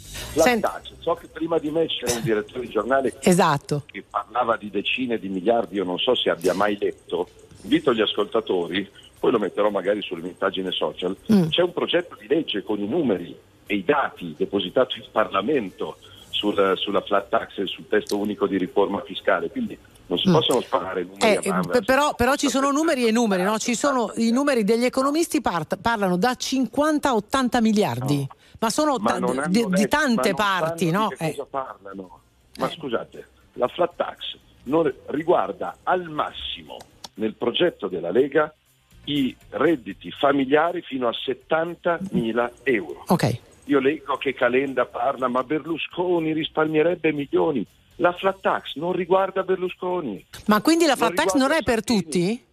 Speaker 9: So che prima di me c'era un direttore di giornale che parlava di decine di miliardi, io non so se abbia mai letto. Invito gli ascoltatori, poi lo metterò magari sulle mie pagine social, c'è un progetto di legge con i numeri e i dati depositato in Parlamento sulla flat tax e sul testo unico di riforma fiscale, quindi non si possono sparare numeri
Speaker 1: però ci sono numeri e numeri, no? Ci sono i numeri degli economisti, parlano da 50 a 80 miliardi, no. Ma sono di tante parti, no?
Speaker 9: Di che cosa parlano? Ma scusate, la flat tax non riguarda al massimo nel progetto della Lega i redditi familiari fino a 70.000 euro.
Speaker 1: Ok.
Speaker 9: Io leggo che Calenda parla, ma Berlusconi risparmierebbe milioni. La flat tax non riguarda Berlusconi.
Speaker 1: Ma quindi la flat tax non è per tutti?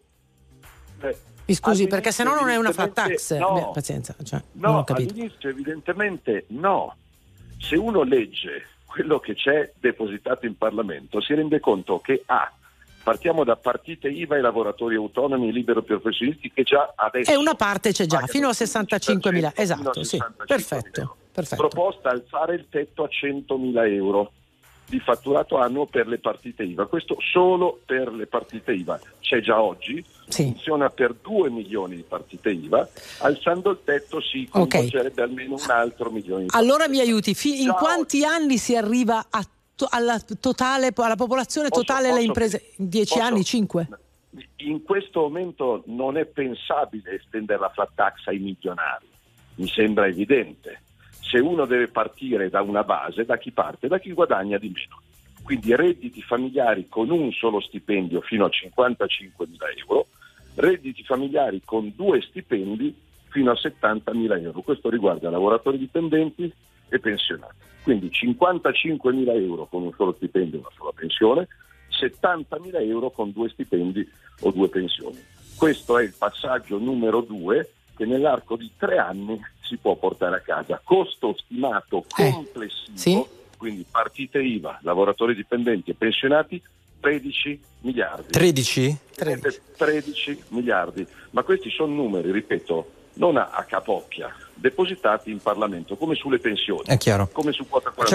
Speaker 1: Mi scusi, perché se no non è una flat tax.
Speaker 9: No,
Speaker 1: pazienza.
Speaker 9: No,
Speaker 1: non ho capito.
Speaker 9: All'inizio evidentemente no. Se uno legge quello che c'è depositato in Parlamento si rende conto che partiamo da partite IVA e lavoratori autonomi e libero professionisti, che già adesso...
Speaker 1: E una parte c'è già, fino a 65.000, esatto, sì, perfetto.
Speaker 9: Proposta alzare il tetto a 100.000 euro di fatturato annuo per le partite IVA. Questo solo per le partite IVA. C'è già oggi, funziona per 2 milioni di partite IVA, alzando il tetto si coinvolgerebbe almeno un altro milione di partite.
Speaker 1: Allora mi aiuti, in quanti anni si arriva alla popolazione totale delle imprese? 10 anni, 5?
Speaker 9: In questo momento non è pensabile estendere la flat tax ai milionari, mi sembra evidente. Se uno deve partire da una base, da chi parte? Da chi guadagna di meno. Quindi redditi familiari con un solo stipendio fino a 55.000 euro, redditi familiari con 2 stipendi fino a 70.000 euro. Questo riguarda lavoratori dipendenti e pensionati. Quindi 55.000 euro con un solo stipendio e una sola pensione, 70.000 euro con 2 stipendi o 2 pensioni. Questo è il passaggio numero 2 che nell'arco di 3 anni si può portare a casa. Costo stimato complessivo, quindi partite IVA, lavoratori dipendenti e pensionati, 13 miliardi.
Speaker 3: 13
Speaker 9: miliardi. Ma questi sono numeri, ripeto, non a capocchia, depositati in Parlamento, come sulle pensioni.
Speaker 3: È chiaro.
Speaker 9: Come su quota 41.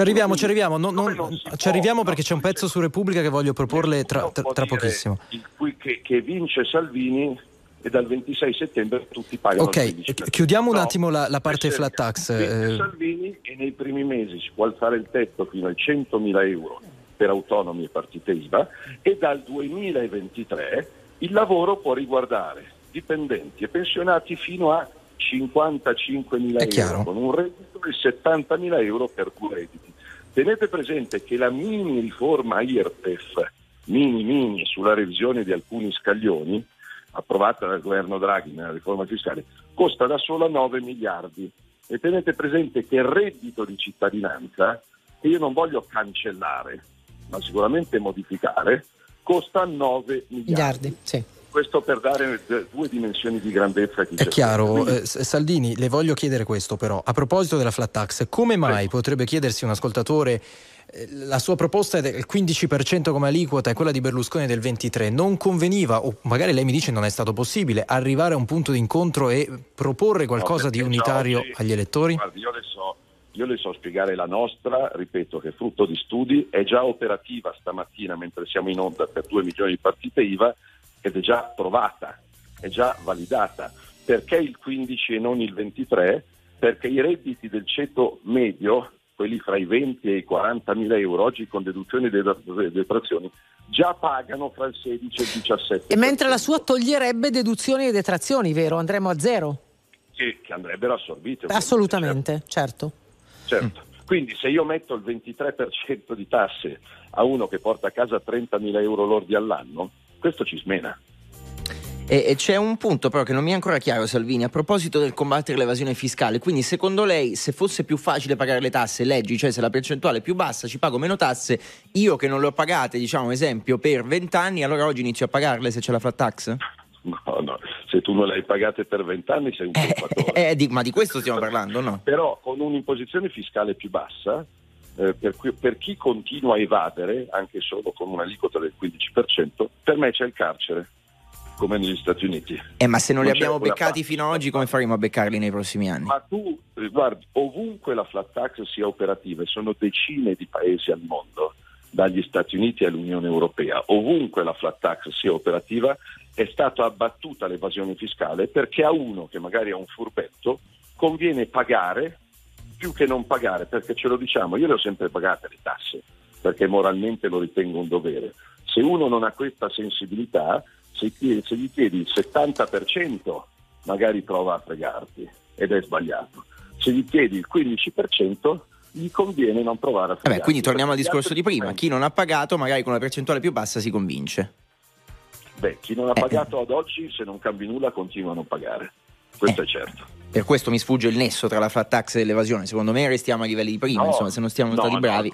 Speaker 3: Ci arriviamo perché c'è un pezzo su Repubblica che voglio proporle tra pochissimo.
Speaker 9: Che vince Salvini e dal 26 settembre tutti pagano il 15%.
Speaker 3: Chiudiamo un attimo la parte flat tax.
Speaker 9: Salvini, e nei primi mesi si può alzare il tetto fino ai 100.000 euro per autonomi e partite IVA, e dal 2023 il lavoro può riguardare dipendenti e pensionati fino a 55.000 euro, con un reddito di 70.000 euro per 2 redditi. Tenete presente che la mini riforma IRPEF, mini sulla revisione di alcuni scaglioni, approvata dal governo Draghi nella riforma fiscale, costa da sola 9 miliardi. E tenete presente che il reddito di cittadinanza, che io non voglio cancellare, ma sicuramente modificare, costa 9 miliardi.
Speaker 1: Sì.
Speaker 9: Questo per dare due dimensioni di grandezza.
Speaker 3: È chiaro. Salvini, le voglio chiedere questo però. A proposito della flat tax, come mai potrebbe chiedersi un ascoltatore, la sua proposta è del 15% come aliquota e quella di Berlusconi del 23%, non conveniva, o magari lei mi dice non è stato possibile, arrivare a un punto di incontro e proporre qualcosa di unitario agli elettori?
Speaker 9: Guardi, io le so spiegare la nostra, ripeto, che è frutto di studi, è già operativa stamattina mentre siamo in onda per 2 milioni di partite IVA, ed è già provata, è già validata. Perché il 15 e non il 23? Perché i redditi del ceto medio, quelli fra i 20 e i 40.000 euro, oggi con deduzioni e detrazioni, già pagano fra il 16 e il 17%.
Speaker 1: E mentre la sua toglierebbe deduzioni e detrazioni, vero? Andremo a zero?
Speaker 9: Che andrebbero assorbite.
Speaker 1: Assolutamente, certo.
Speaker 9: Quindi se io metto il 23% di tasse a uno che porta a casa 30.000 euro lordi all'anno, questo ci smena.
Speaker 4: E c'è un punto però che non mi è ancora chiaro, Salvini, a proposito del combattere l'evasione fiscale. Quindi secondo lei, se fosse più facile pagare le tasse, leggi, cioè se la percentuale è più bassa ci pago meno tasse, io che non le ho pagate, diciamo esempio, per 20 anni, allora oggi inizio a pagarle se c'è la flat tax?
Speaker 9: No, se tu non le hai pagate per 20 anni sei un truffatore.
Speaker 4: Ma di questo stiamo parlando, no?
Speaker 9: Però con un'imposizione fiscale più bassa, per chi continua a evadere, anche solo con un'aliquota del 15%, per me c'è il carcere, come negli Stati Uniti.
Speaker 4: Ma se non li abbiamo beccati fino ad oggi, come faremo a beccarli nei prossimi anni?
Speaker 9: Ma tu, guardi, ovunque la flat tax sia operativa, e sono decine di paesi al mondo, dagli Stati Uniti all'Unione Europea, ovunque la flat tax sia operativa, è stata abbattuta l'evasione fiscale, perché a uno che magari ha un furbetto conviene pagare più che non pagare, perché ce lo diciamo, io le ho sempre pagate le tasse, perché moralmente lo ritengo un dovere. Se uno non ha questa sensibilità, se gli chiedi il 70% magari prova a fregarti, ed è sbagliato. Se gli chiedi il 15% gli conviene non provare a fregarti.
Speaker 4: Quindi torniamo al discorso di prima, chi non ha pagato magari con una percentuale più bassa si convince.
Speaker 9: Chi non ha pagato ad oggi, se non cambi nulla continua a non pagare, questo è certo.
Speaker 4: Per questo mi sfugge il nesso tra la flat tax e l'evasione. Secondo me restiamo a livelli di prima, insomma, se non stiamo stati bravi.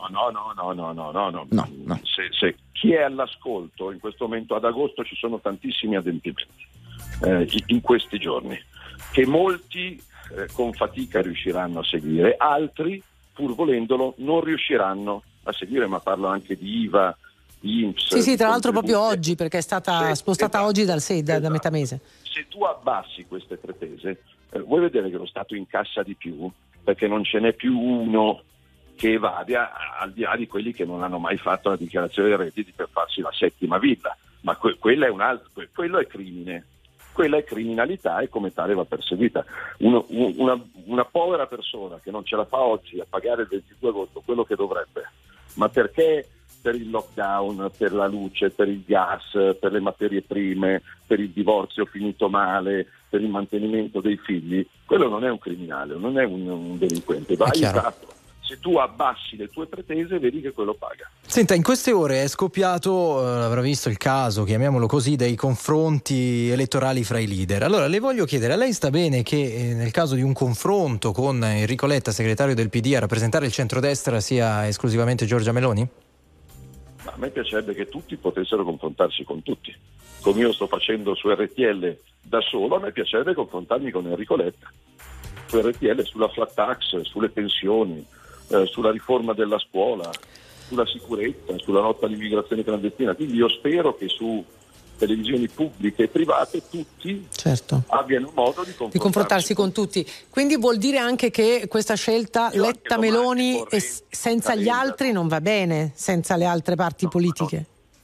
Speaker 9: No. Se chi è all'ascolto in questo momento, ad agosto ci sono tantissimi adempimenti in questi giorni, che molti con fatica riusciranno a seguire, altri pur volendolo non riusciranno a seguire, ma parlo anche di IVA, di INPS.
Speaker 1: Sì, tra l'altro proprio oggi, perché è stata spostata oggi da metà mese.
Speaker 9: Se tu abbassi queste pretese, vuoi vedere che lo Stato incassa di più, perché non ce n'è più uno che evade, al di là di quelli che non hanno mai fatto la dichiarazione dei redditi per farsi la settima villa, ma quella è un altro, quello è crimine, quella è criminalità e come tale va perseguita. Una povera persona che non ce la fa oggi a pagare il 22 agosto quello che dovrebbe, ma perché per il lockdown, per la luce, per il gas, per le materie prime, per il divorzio finito male, per il mantenimento dei figli, quello non è un criminale, non è un delinquente, va aiutato. Se tu abbassi le tue pretese, vedi che quello paga.
Speaker 3: Senta, in queste ore è scoppiato, avrà visto il caso, chiamiamolo così, dei confronti elettorali fra i leader. Allora le voglio chiedere, a lei sta bene che nel caso di un confronto con Enrico Letta, segretario del PD, a rappresentare il centrodestra sia esclusivamente Giorgia Meloni?
Speaker 9: A me piacerebbe che tutti potessero confrontarsi con tutti, come io sto facendo su RTL da solo. A me piacerebbe confrontarmi con Enrico Letta su RTL, sulla flat tax, sulle pensioni, sulla riforma della scuola, sulla sicurezza, sulla lotta all'immigrazione clandestina. Quindi io spero che su televisioni pubbliche e private tutti abbiano modo di
Speaker 1: confrontarsi con tutti. Quindi vuol dire anche che questa scelta Letta-Meloni senza gli altri non va bene, senza le altre parti politiche?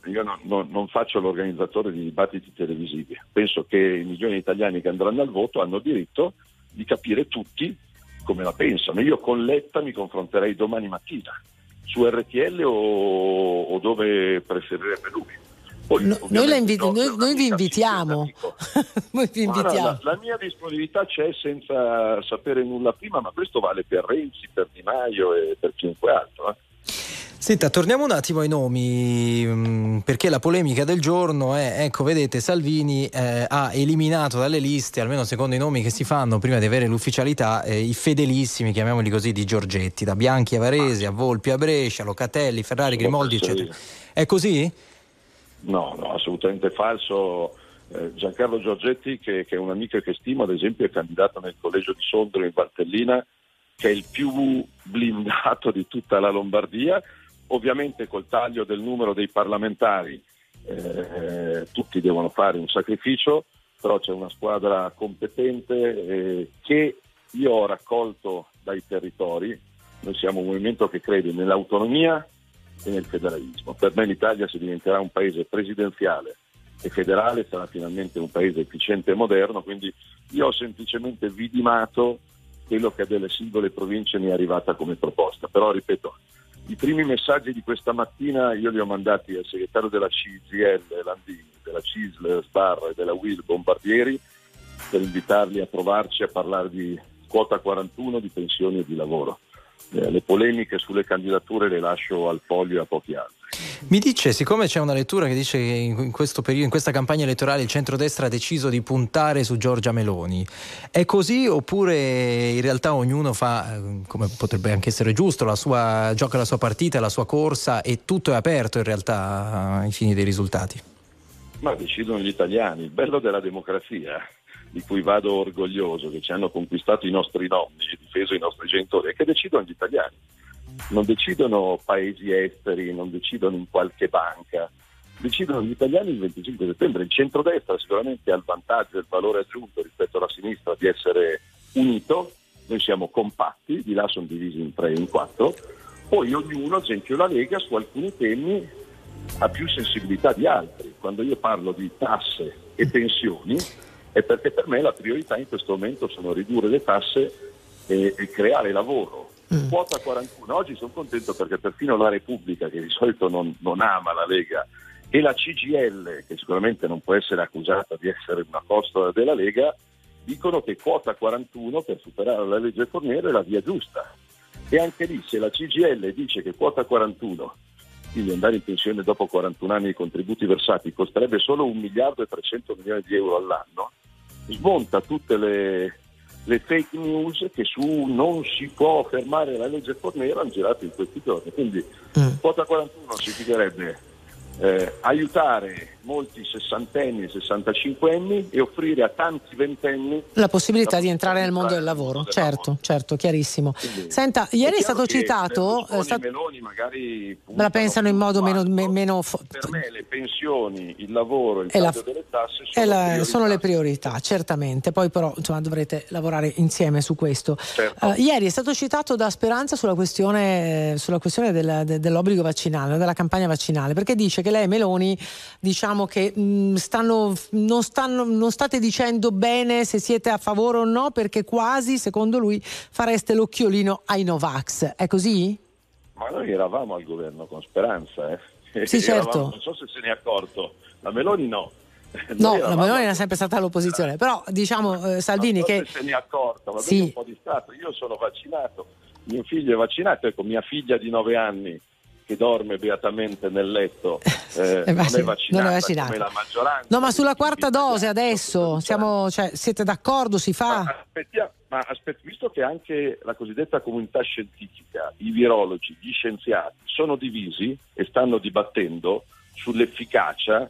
Speaker 9: io non faccio l'organizzatore di dibattiti televisivi. Penso che i milioni di italiani che andranno al voto hanno diritto di capire tutti come la pensano. Io con Letta mi confronterei domani mattina su RTL o dove preferirebbe lui. Poi,
Speaker 1: noi vi invitiamo. Noi vi invitiamo.
Speaker 9: La mia disponibilità c'è senza sapere nulla prima, ma questo vale per Renzi, per Di Maio e per chiunque altro.
Speaker 3: Senta, torniamo un attimo ai nomi, perché la polemica del giorno è, ecco, vedete, Salvini ha eliminato dalle liste, almeno secondo i nomi che si fanno prima di avere l'ufficialità, i fedelissimi, chiamiamoli così, di Giorgetti, da Bianchi a Varese, a Volpi a Brescia, Locatelli, Ferrari, Grimoldi, eccetera. È così?
Speaker 9: No, assolutamente falso. Giancarlo Giorgetti, che è un amico che stimo, ad esempio è candidato nel collegio di Sondrio in Valtellina, che è il più blindato di tutta la Lombardia. Ovviamente col taglio del numero dei parlamentari tutti devono fare un sacrificio, però c'è una squadra competente che io ho raccolto dai territori. Noi siamo un movimento che crede nell'autonomia e nel federalismo. Per me l'Italia, se diventerà un paese presidenziale e federale, sarà finalmente un paese efficiente e moderno, quindi io ho semplicemente vidimato quello che delle singole province mi è arrivata come proposta. Però ripeto, i primi messaggi di questa mattina io li ho mandati al segretario della CGIL Landini, della CISL Sbarra e della UIL Bombardieri, per invitarli a provarci a parlare di quota 41, di pensioni e di lavoro. Le polemiche sulle candidature le lascio al Foglio e a pochi altri.
Speaker 3: Mi dice, siccome c'è una lettura che dice che in questo periodo, in questa campagna elettorale, il centrodestra ha deciso di puntare su Giorgia Meloni, è così oppure in realtà ognuno fa, come potrebbe anche essere giusto, gioca la sua partita, la sua corsa e tutto è aperto in realtà ai fini dei risultati?
Speaker 9: Ma decidono gli italiani. Il bello della democrazia, di cui vado orgoglioso, che ci hanno conquistato i nostri nonni e difeso i nostri genitori, è che decidono gli italiani. Non decidono paesi esteri, non decidono in qualche banca, decidono gli italiani il 25 settembre. Il centrodestra sicuramente ha il vantaggio e il valore aggiunto rispetto alla sinistra di essere unito. Noi siamo compatti, di là sono divisi in 3 e in 4, poi ognuno, ad esempio la Lega, su alcuni temi ha più sensibilità di altri. Quando io parlo di tasse e pensioni è perché per me la priorità in questo momento sono ridurre le tasse e creare lavoro. Quota 41, oggi sono contento perché perfino la Repubblica, che di solito non ama la Lega, e la CGIL, che sicuramente non può essere accusata di essere una costola della Lega, dicono che quota 41 per superare la legge Fornero è la via giusta. E anche lì, se la CGIL dice che quota 41, quindi andare in pensione dopo 41 anni di contributi versati, costerebbe solo 1 miliardo e 300 milioni di euro all'anno, smonta tutte le fake news che su non si può fermare la legge Fornero hanno girato in questi giorni. Quindi quota 41 significherebbe aiutare molti sessantenni e 65enni e offrire a tanti ventenni
Speaker 1: la possibilità di entrare nel mondo del lavoro. Certo, chiarissimo. Quindi, senta, ieri è stato citato
Speaker 9: Meloni magari
Speaker 1: la pensano in modo meno
Speaker 9: per me le pensioni, il lavoro, il taglio delle tasse
Speaker 1: sono le priorità, certamente. Poi però insomma dovrete lavorare insieme su questo.
Speaker 9: Certo.
Speaker 1: Ieri è stato citato da Speranza sulla questione dell'obbligo vaccinale, della campagna vaccinale, perché dice che lei e Meloni, diciamo che non state dicendo bene se siete a favore o no, perché quasi, secondo lui, fareste l'occhiolino ai Novax. È così?
Speaker 9: Ma noi eravamo al governo con Speranza,
Speaker 1: Sì, certo.
Speaker 9: Non so se se ne è accorto. La Meloni no.
Speaker 1: No, la Meloni era sempre stata all'opposizione, però diciamo Salvini
Speaker 9: non so
Speaker 1: che
Speaker 9: se ne è accorto, ma
Speaker 1: sì.
Speaker 9: Un po' distratto. Io sono vaccinato, mio figlio è vaccinato, ecco, mia figlia di 9 anni che dorme beatamente nel letto non è vaccinata come la maggioranza.
Speaker 1: No, ma sulla quarta dose adesso siete d'accordo, si fa?
Speaker 9: Visto che anche la cosiddetta comunità scientifica, i virologi, gli scienziati sono divisi e stanno dibattendo sull'efficacia,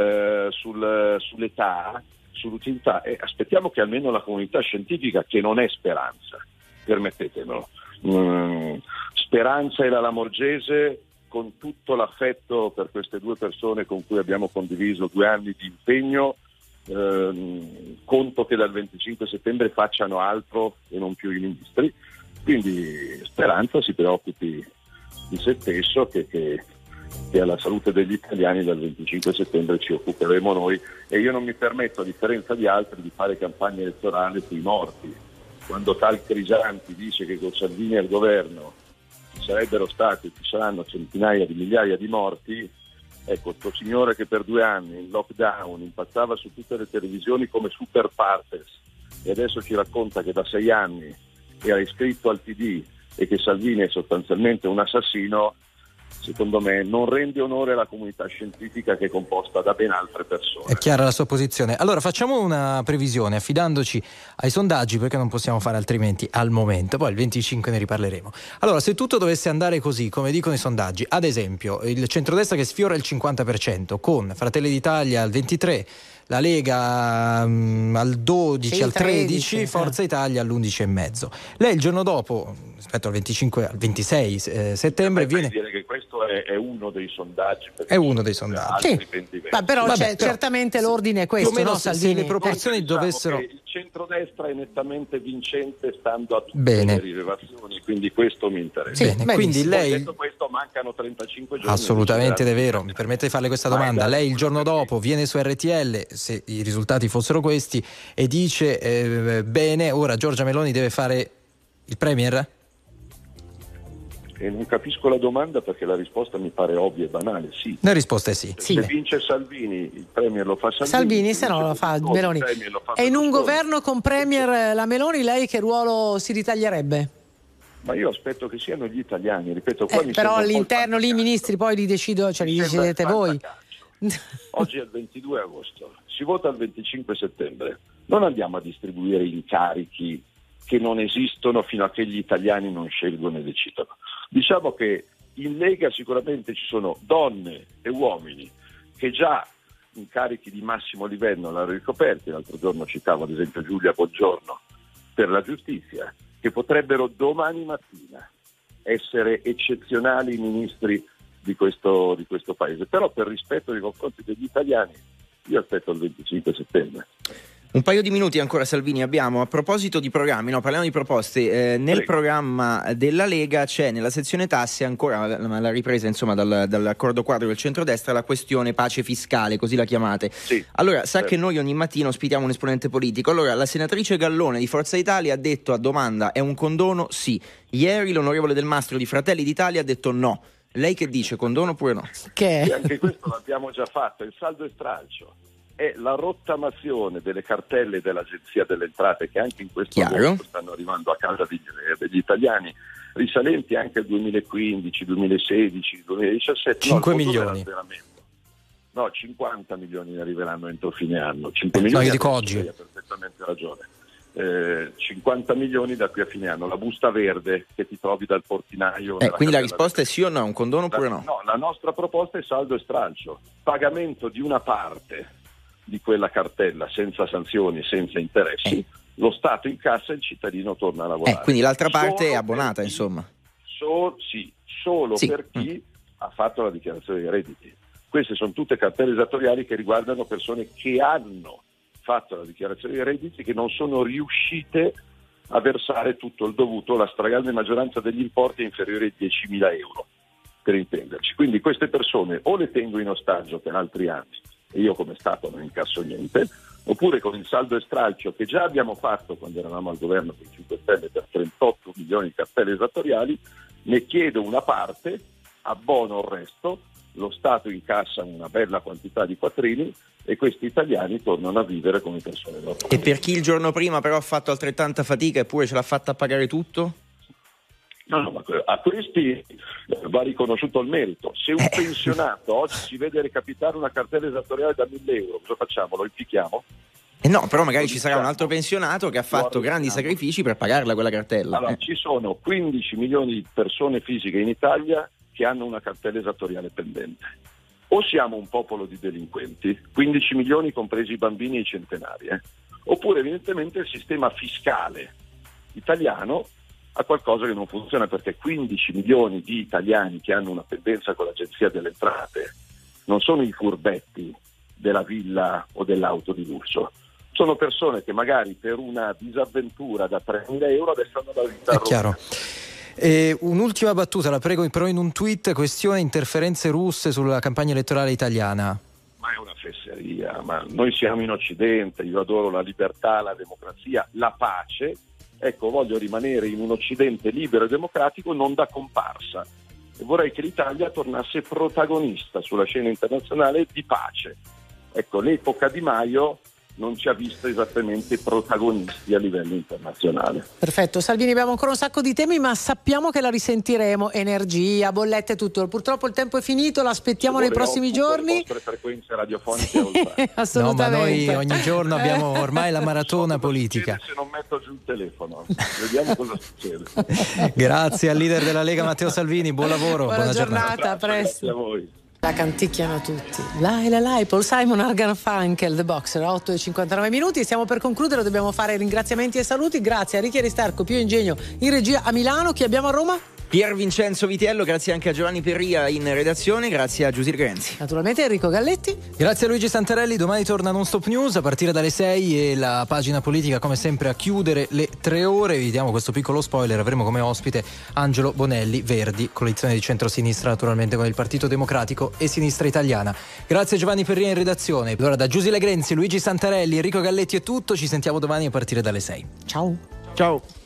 Speaker 9: sull'età, sull'utilità, aspettiamo che almeno la comunità scientifica, che non è Speranza, permettetemelo, Speranza e la Lamorgese, con tutto l'affetto per queste due persone con cui abbiamo condiviso 2 anni di impegno, conto che dal 25 settembre facciano altro e non più i ministri. Quindi Speranza si preoccupi di se stesso, che e alla salute degli italiani. Dal 25 settembre ci occuperemo noi, e io non mi permetto, a differenza di altri, di fare campagna elettorale sui morti. Quando tal Crisanti dice che con Salvini al governo ci sarebbero stati, ci saranno centinaia di migliaia di morti, ecco, questo signore che per 2 anni in lockdown impazzava su tutte le televisioni come super partes e adesso ci racconta che da 6 anni era iscritto al PD e che Salvini è sostanzialmente un assassino, secondo me non rende onore alla comunità scientifica, che è composta da ben altre persone.
Speaker 3: È chiara la sua posizione. Allora facciamo una previsione affidandoci ai sondaggi, perché non possiamo fare altrimenti al momento, poi il 25 ne riparleremo. Allora, se tutto dovesse andare così come dicono i sondaggi, ad esempio il centrodestra che sfiora il 50%, con Fratelli d'Italia al 23%, la Lega al 12, sì, al 13, Forza Italia all'11,5. Lei il giorno dopo, rispetto al 25, al 26 settembre, viene...
Speaker 9: dire che questo è uno dei sondaggi.
Speaker 3: È uno dei sondaggi.
Speaker 1: Sì. Ma però certamente l'ordine è questo,
Speaker 3: più o meno,
Speaker 1: no, Salvini?
Speaker 3: Se le proporzioni dovessero...
Speaker 9: Il centrodestra è nettamente vincente stando a tutte le rilevazioni, quindi questo mi interessa.
Speaker 3: Sì, bene, quindi lei...
Speaker 9: Detto questo, mancano 35 giorni.
Speaker 3: Assolutamente è vero, mi permette di farle questa domanda. Lei il giorno dopo viene su RTL, se i risultati fossero questi, e dice bene, ora Giorgia Meloni deve fare il premier?
Speaker 9: E non capisco la domanda, perché la risposta mi pare ovvia e banale. Sì.
Speaker 3: La risposta è sì.
Speaker 9: Se vince Salvini, il premier lo fa
Speaker 1: Salvini, se no lo fa Meloni. E in un governo con premier la Meloni, lei che ruolo si ritaglierebbe?
Speaker 9: Ma io aspetto che siano gli italiani, ripeto, qua
Speaker 1: però all'interno lì i ministri poi li decido, cioè li decidete voi.
Speaker 9: Oggi è il 22 agosto, si vota il 25 settembre, non andiamo a distribuire incarichi che non esistono fino a che gli italiani non scelgono e decidono. Diciamo che in Lega sicuramente ci sono donne e uomini che già incarichi di massimo livello l'hanno ricoperti. L'altro giorno citavo ad esempio Giulia Bongiorno per la giustizia, che potrebbero domani mattina essere eccezionali ministri di questo paese. Però per rispetto nei confronti degli italiani io aspetto il 25 settembre.
Speaker 4: Un paio di minuti ancora, Salvini, abbiamo. A proposito di programmi, parliamo di proposte. Nel programma della Lega c'è, nella sezione tasse, ancora la ripresa insomma dall'accordo quadro del centrodestra, la questione pace fiscale, così la chiamate.
Speaker 9: Sì,
Speaker 4: allora, sa che noi ogni mattina ospitiamo un esponente politico. Allora, la senatrice Gallone di Forza Italia ha detto a domanda: è un condono? Sì. Ieri l'onorevole Del Mastro di Fratelli d'Italia ha detto no. Lei che dice, condono oppure no?
Speaker 9: E anche questo l'abbiamo già fatto, il saldo e stralcio. È la rottamazione delle cartelle dell'Agenzia delle Entrate, che anche in questo momento stanno arrivando a casa degli italiani, risalenti anche al 2015, 2016, 2017.
Speaker 3: 5 milioni.
Speaker 9: No, 50 milioni ne arriveranno entro fine anno. 5 milioni,
Speaker 3: io dico oggi.
Speaker 9: Ha perfettamente ragione. 50 milioni da qui a fine anno. La busta verde che ti trovi dal portinaio.
Speaker 4: Quindi la risposta è sì o no? Un condono oppure no?
Speaker 9: No, la nostra proposta è saldo e stralcio. Pagamento di una parte di quella cartella senza sanzioni, senza interessi, lo Stato incassa e il cittadino torna a lavorare.
Speaker 4: Quindi l'altra parte è abbonata, insomma.
Speaker 9: Solo per chi ha fatto la dichiarazione dei redditi. Queste sono tutte cartelle esattoriali che riguardano persone che hanno fatto la dichiarazione dei redditi, che non sono riuscite a versare tutto il dovuto. La stragrande maggioranza degli importi è inferiore ai 10.000 euro, per intenderci. Quindi queste persone o le tengo in ostaggio per altri anni, e io come Stato non incasso niente, oppure con il saldo e stralcio che già abbiamo fatto quando eravamo al governo con i 5 Stelle per 38 milioni di cartelle esattoriali, ne chiedo una parte, abbono il resto, lo Stato incassa una bella quantità di quattrini e questi italiani tornano a vivere come persone normali.
Speaker 4: E per chi il giorno prima però ha fatto altrettanta fatica eppure ce l'ha fatta pagare tutto?
Speaker 9: No, ma a questi va riconosciuto il merito. Se un pensionato oggi si vede recapitare una cartella esattoriale da 1.000 euro, cosa facciamo? Lo impicchiamo?
Speaker 4: No, però magari ci sarà un altro pensionato che ha fatto grandi sacrifici per pagarla quella cartella.
Speaker 9: Allora, ci sono 15 milioni di persone fisiche in Italia che hanno una cartella esattoriale pendente. O siamo un popolo di delinquenti, 15 milioni compresi i bambini e i centenari, oppure evidentemente il sistema fiscale italiano a qualcosa che non funziona, perché 15 milioni di italiani che hanno una pendenza con l'Agenzia delle Entrate non sono i furbetti della villa o dell'auto di lusso, sono persone che magari per una disavventura da 3.000 euro adesso hanno la vita
Speaker 3: È chiaro. E un'ultima battuta, la prego, però in un tweet, questione interferenze russe sulla campagna elettorale italiana.
Speaker 9: Ma è una fesseria, ma noi siamo in Occidente, io adoro la libertà, la democrazia, la pace, ecco, voglio rimanere in un Occidente libero e democratico, non da comparsa, e vorrei che l'Italia tornasse protagonista sulla scena internazionale di pace. Ecco, l'epoca Di Maio non ci ha visto esattamente protagonisti a livello internazionale.
Speaker 1: Perfetto, Salvini, abbiamo ancora un sacco di temi, ma sappiamo che la risentiremo, energia, bollette, tutto. Purtroppo il tempo è finito, l'aspettiamo nei prossimi giorni.
Speaker 9: Le vostre frequenze radiofoniche
Speaker 1: sì, assolutamente.
Speaker 3: No, ma noi ogni giorno abbiamo ormai la maratona politica.
Speaker 9: Se non metto giù il telefono, vediamo cosa succede.
Speaker 3: Grazie al leader della Lega Matteo Salvini, buon lavoro, buona giornata.
Speaker 1: A presto.
Speaker 9: Grazie a voi.
Speaker 1: La canticchiano tutti. Lai, Paul Simon, Argan Funkel, The Boxer, 8:59 minuti. Stiamo per concludere, dobbiamo fare ringraziamenti e saluti. Grazie a Ricky Aristarco, Pio Ingegno in regia a Milano. Chi abbiamo a Roma?
Speaker 4: Pier Vincenzo Vitiello, grazie anche a Giovanni Perria in redazione, grazie a Giusy Grenzi.
Speaker 1: Naturalmente Enrico Galletti.
Speaker 3: Grazie a Luigi Santarelli, domani torna Non Stop News a partire dalle 6 e la pagina politica come sempre a chiudere le 3 ore. Vi diamo questo piccolo spoiler, avremo come ospite Angelo Bonelli, Verdi, coalizione di centrosinistra naturalmente con il Partito Democratico e Sinistra Italiana. Grazie a Giovanni Perria in redazione. Allora da Giusy Grenzi, Luigi Santarelli, Enrico Galletti è tutto, ci sentiamo domani a partire dalle 6.
Speaker 1: Ciao.
Speaker 4: Ciao.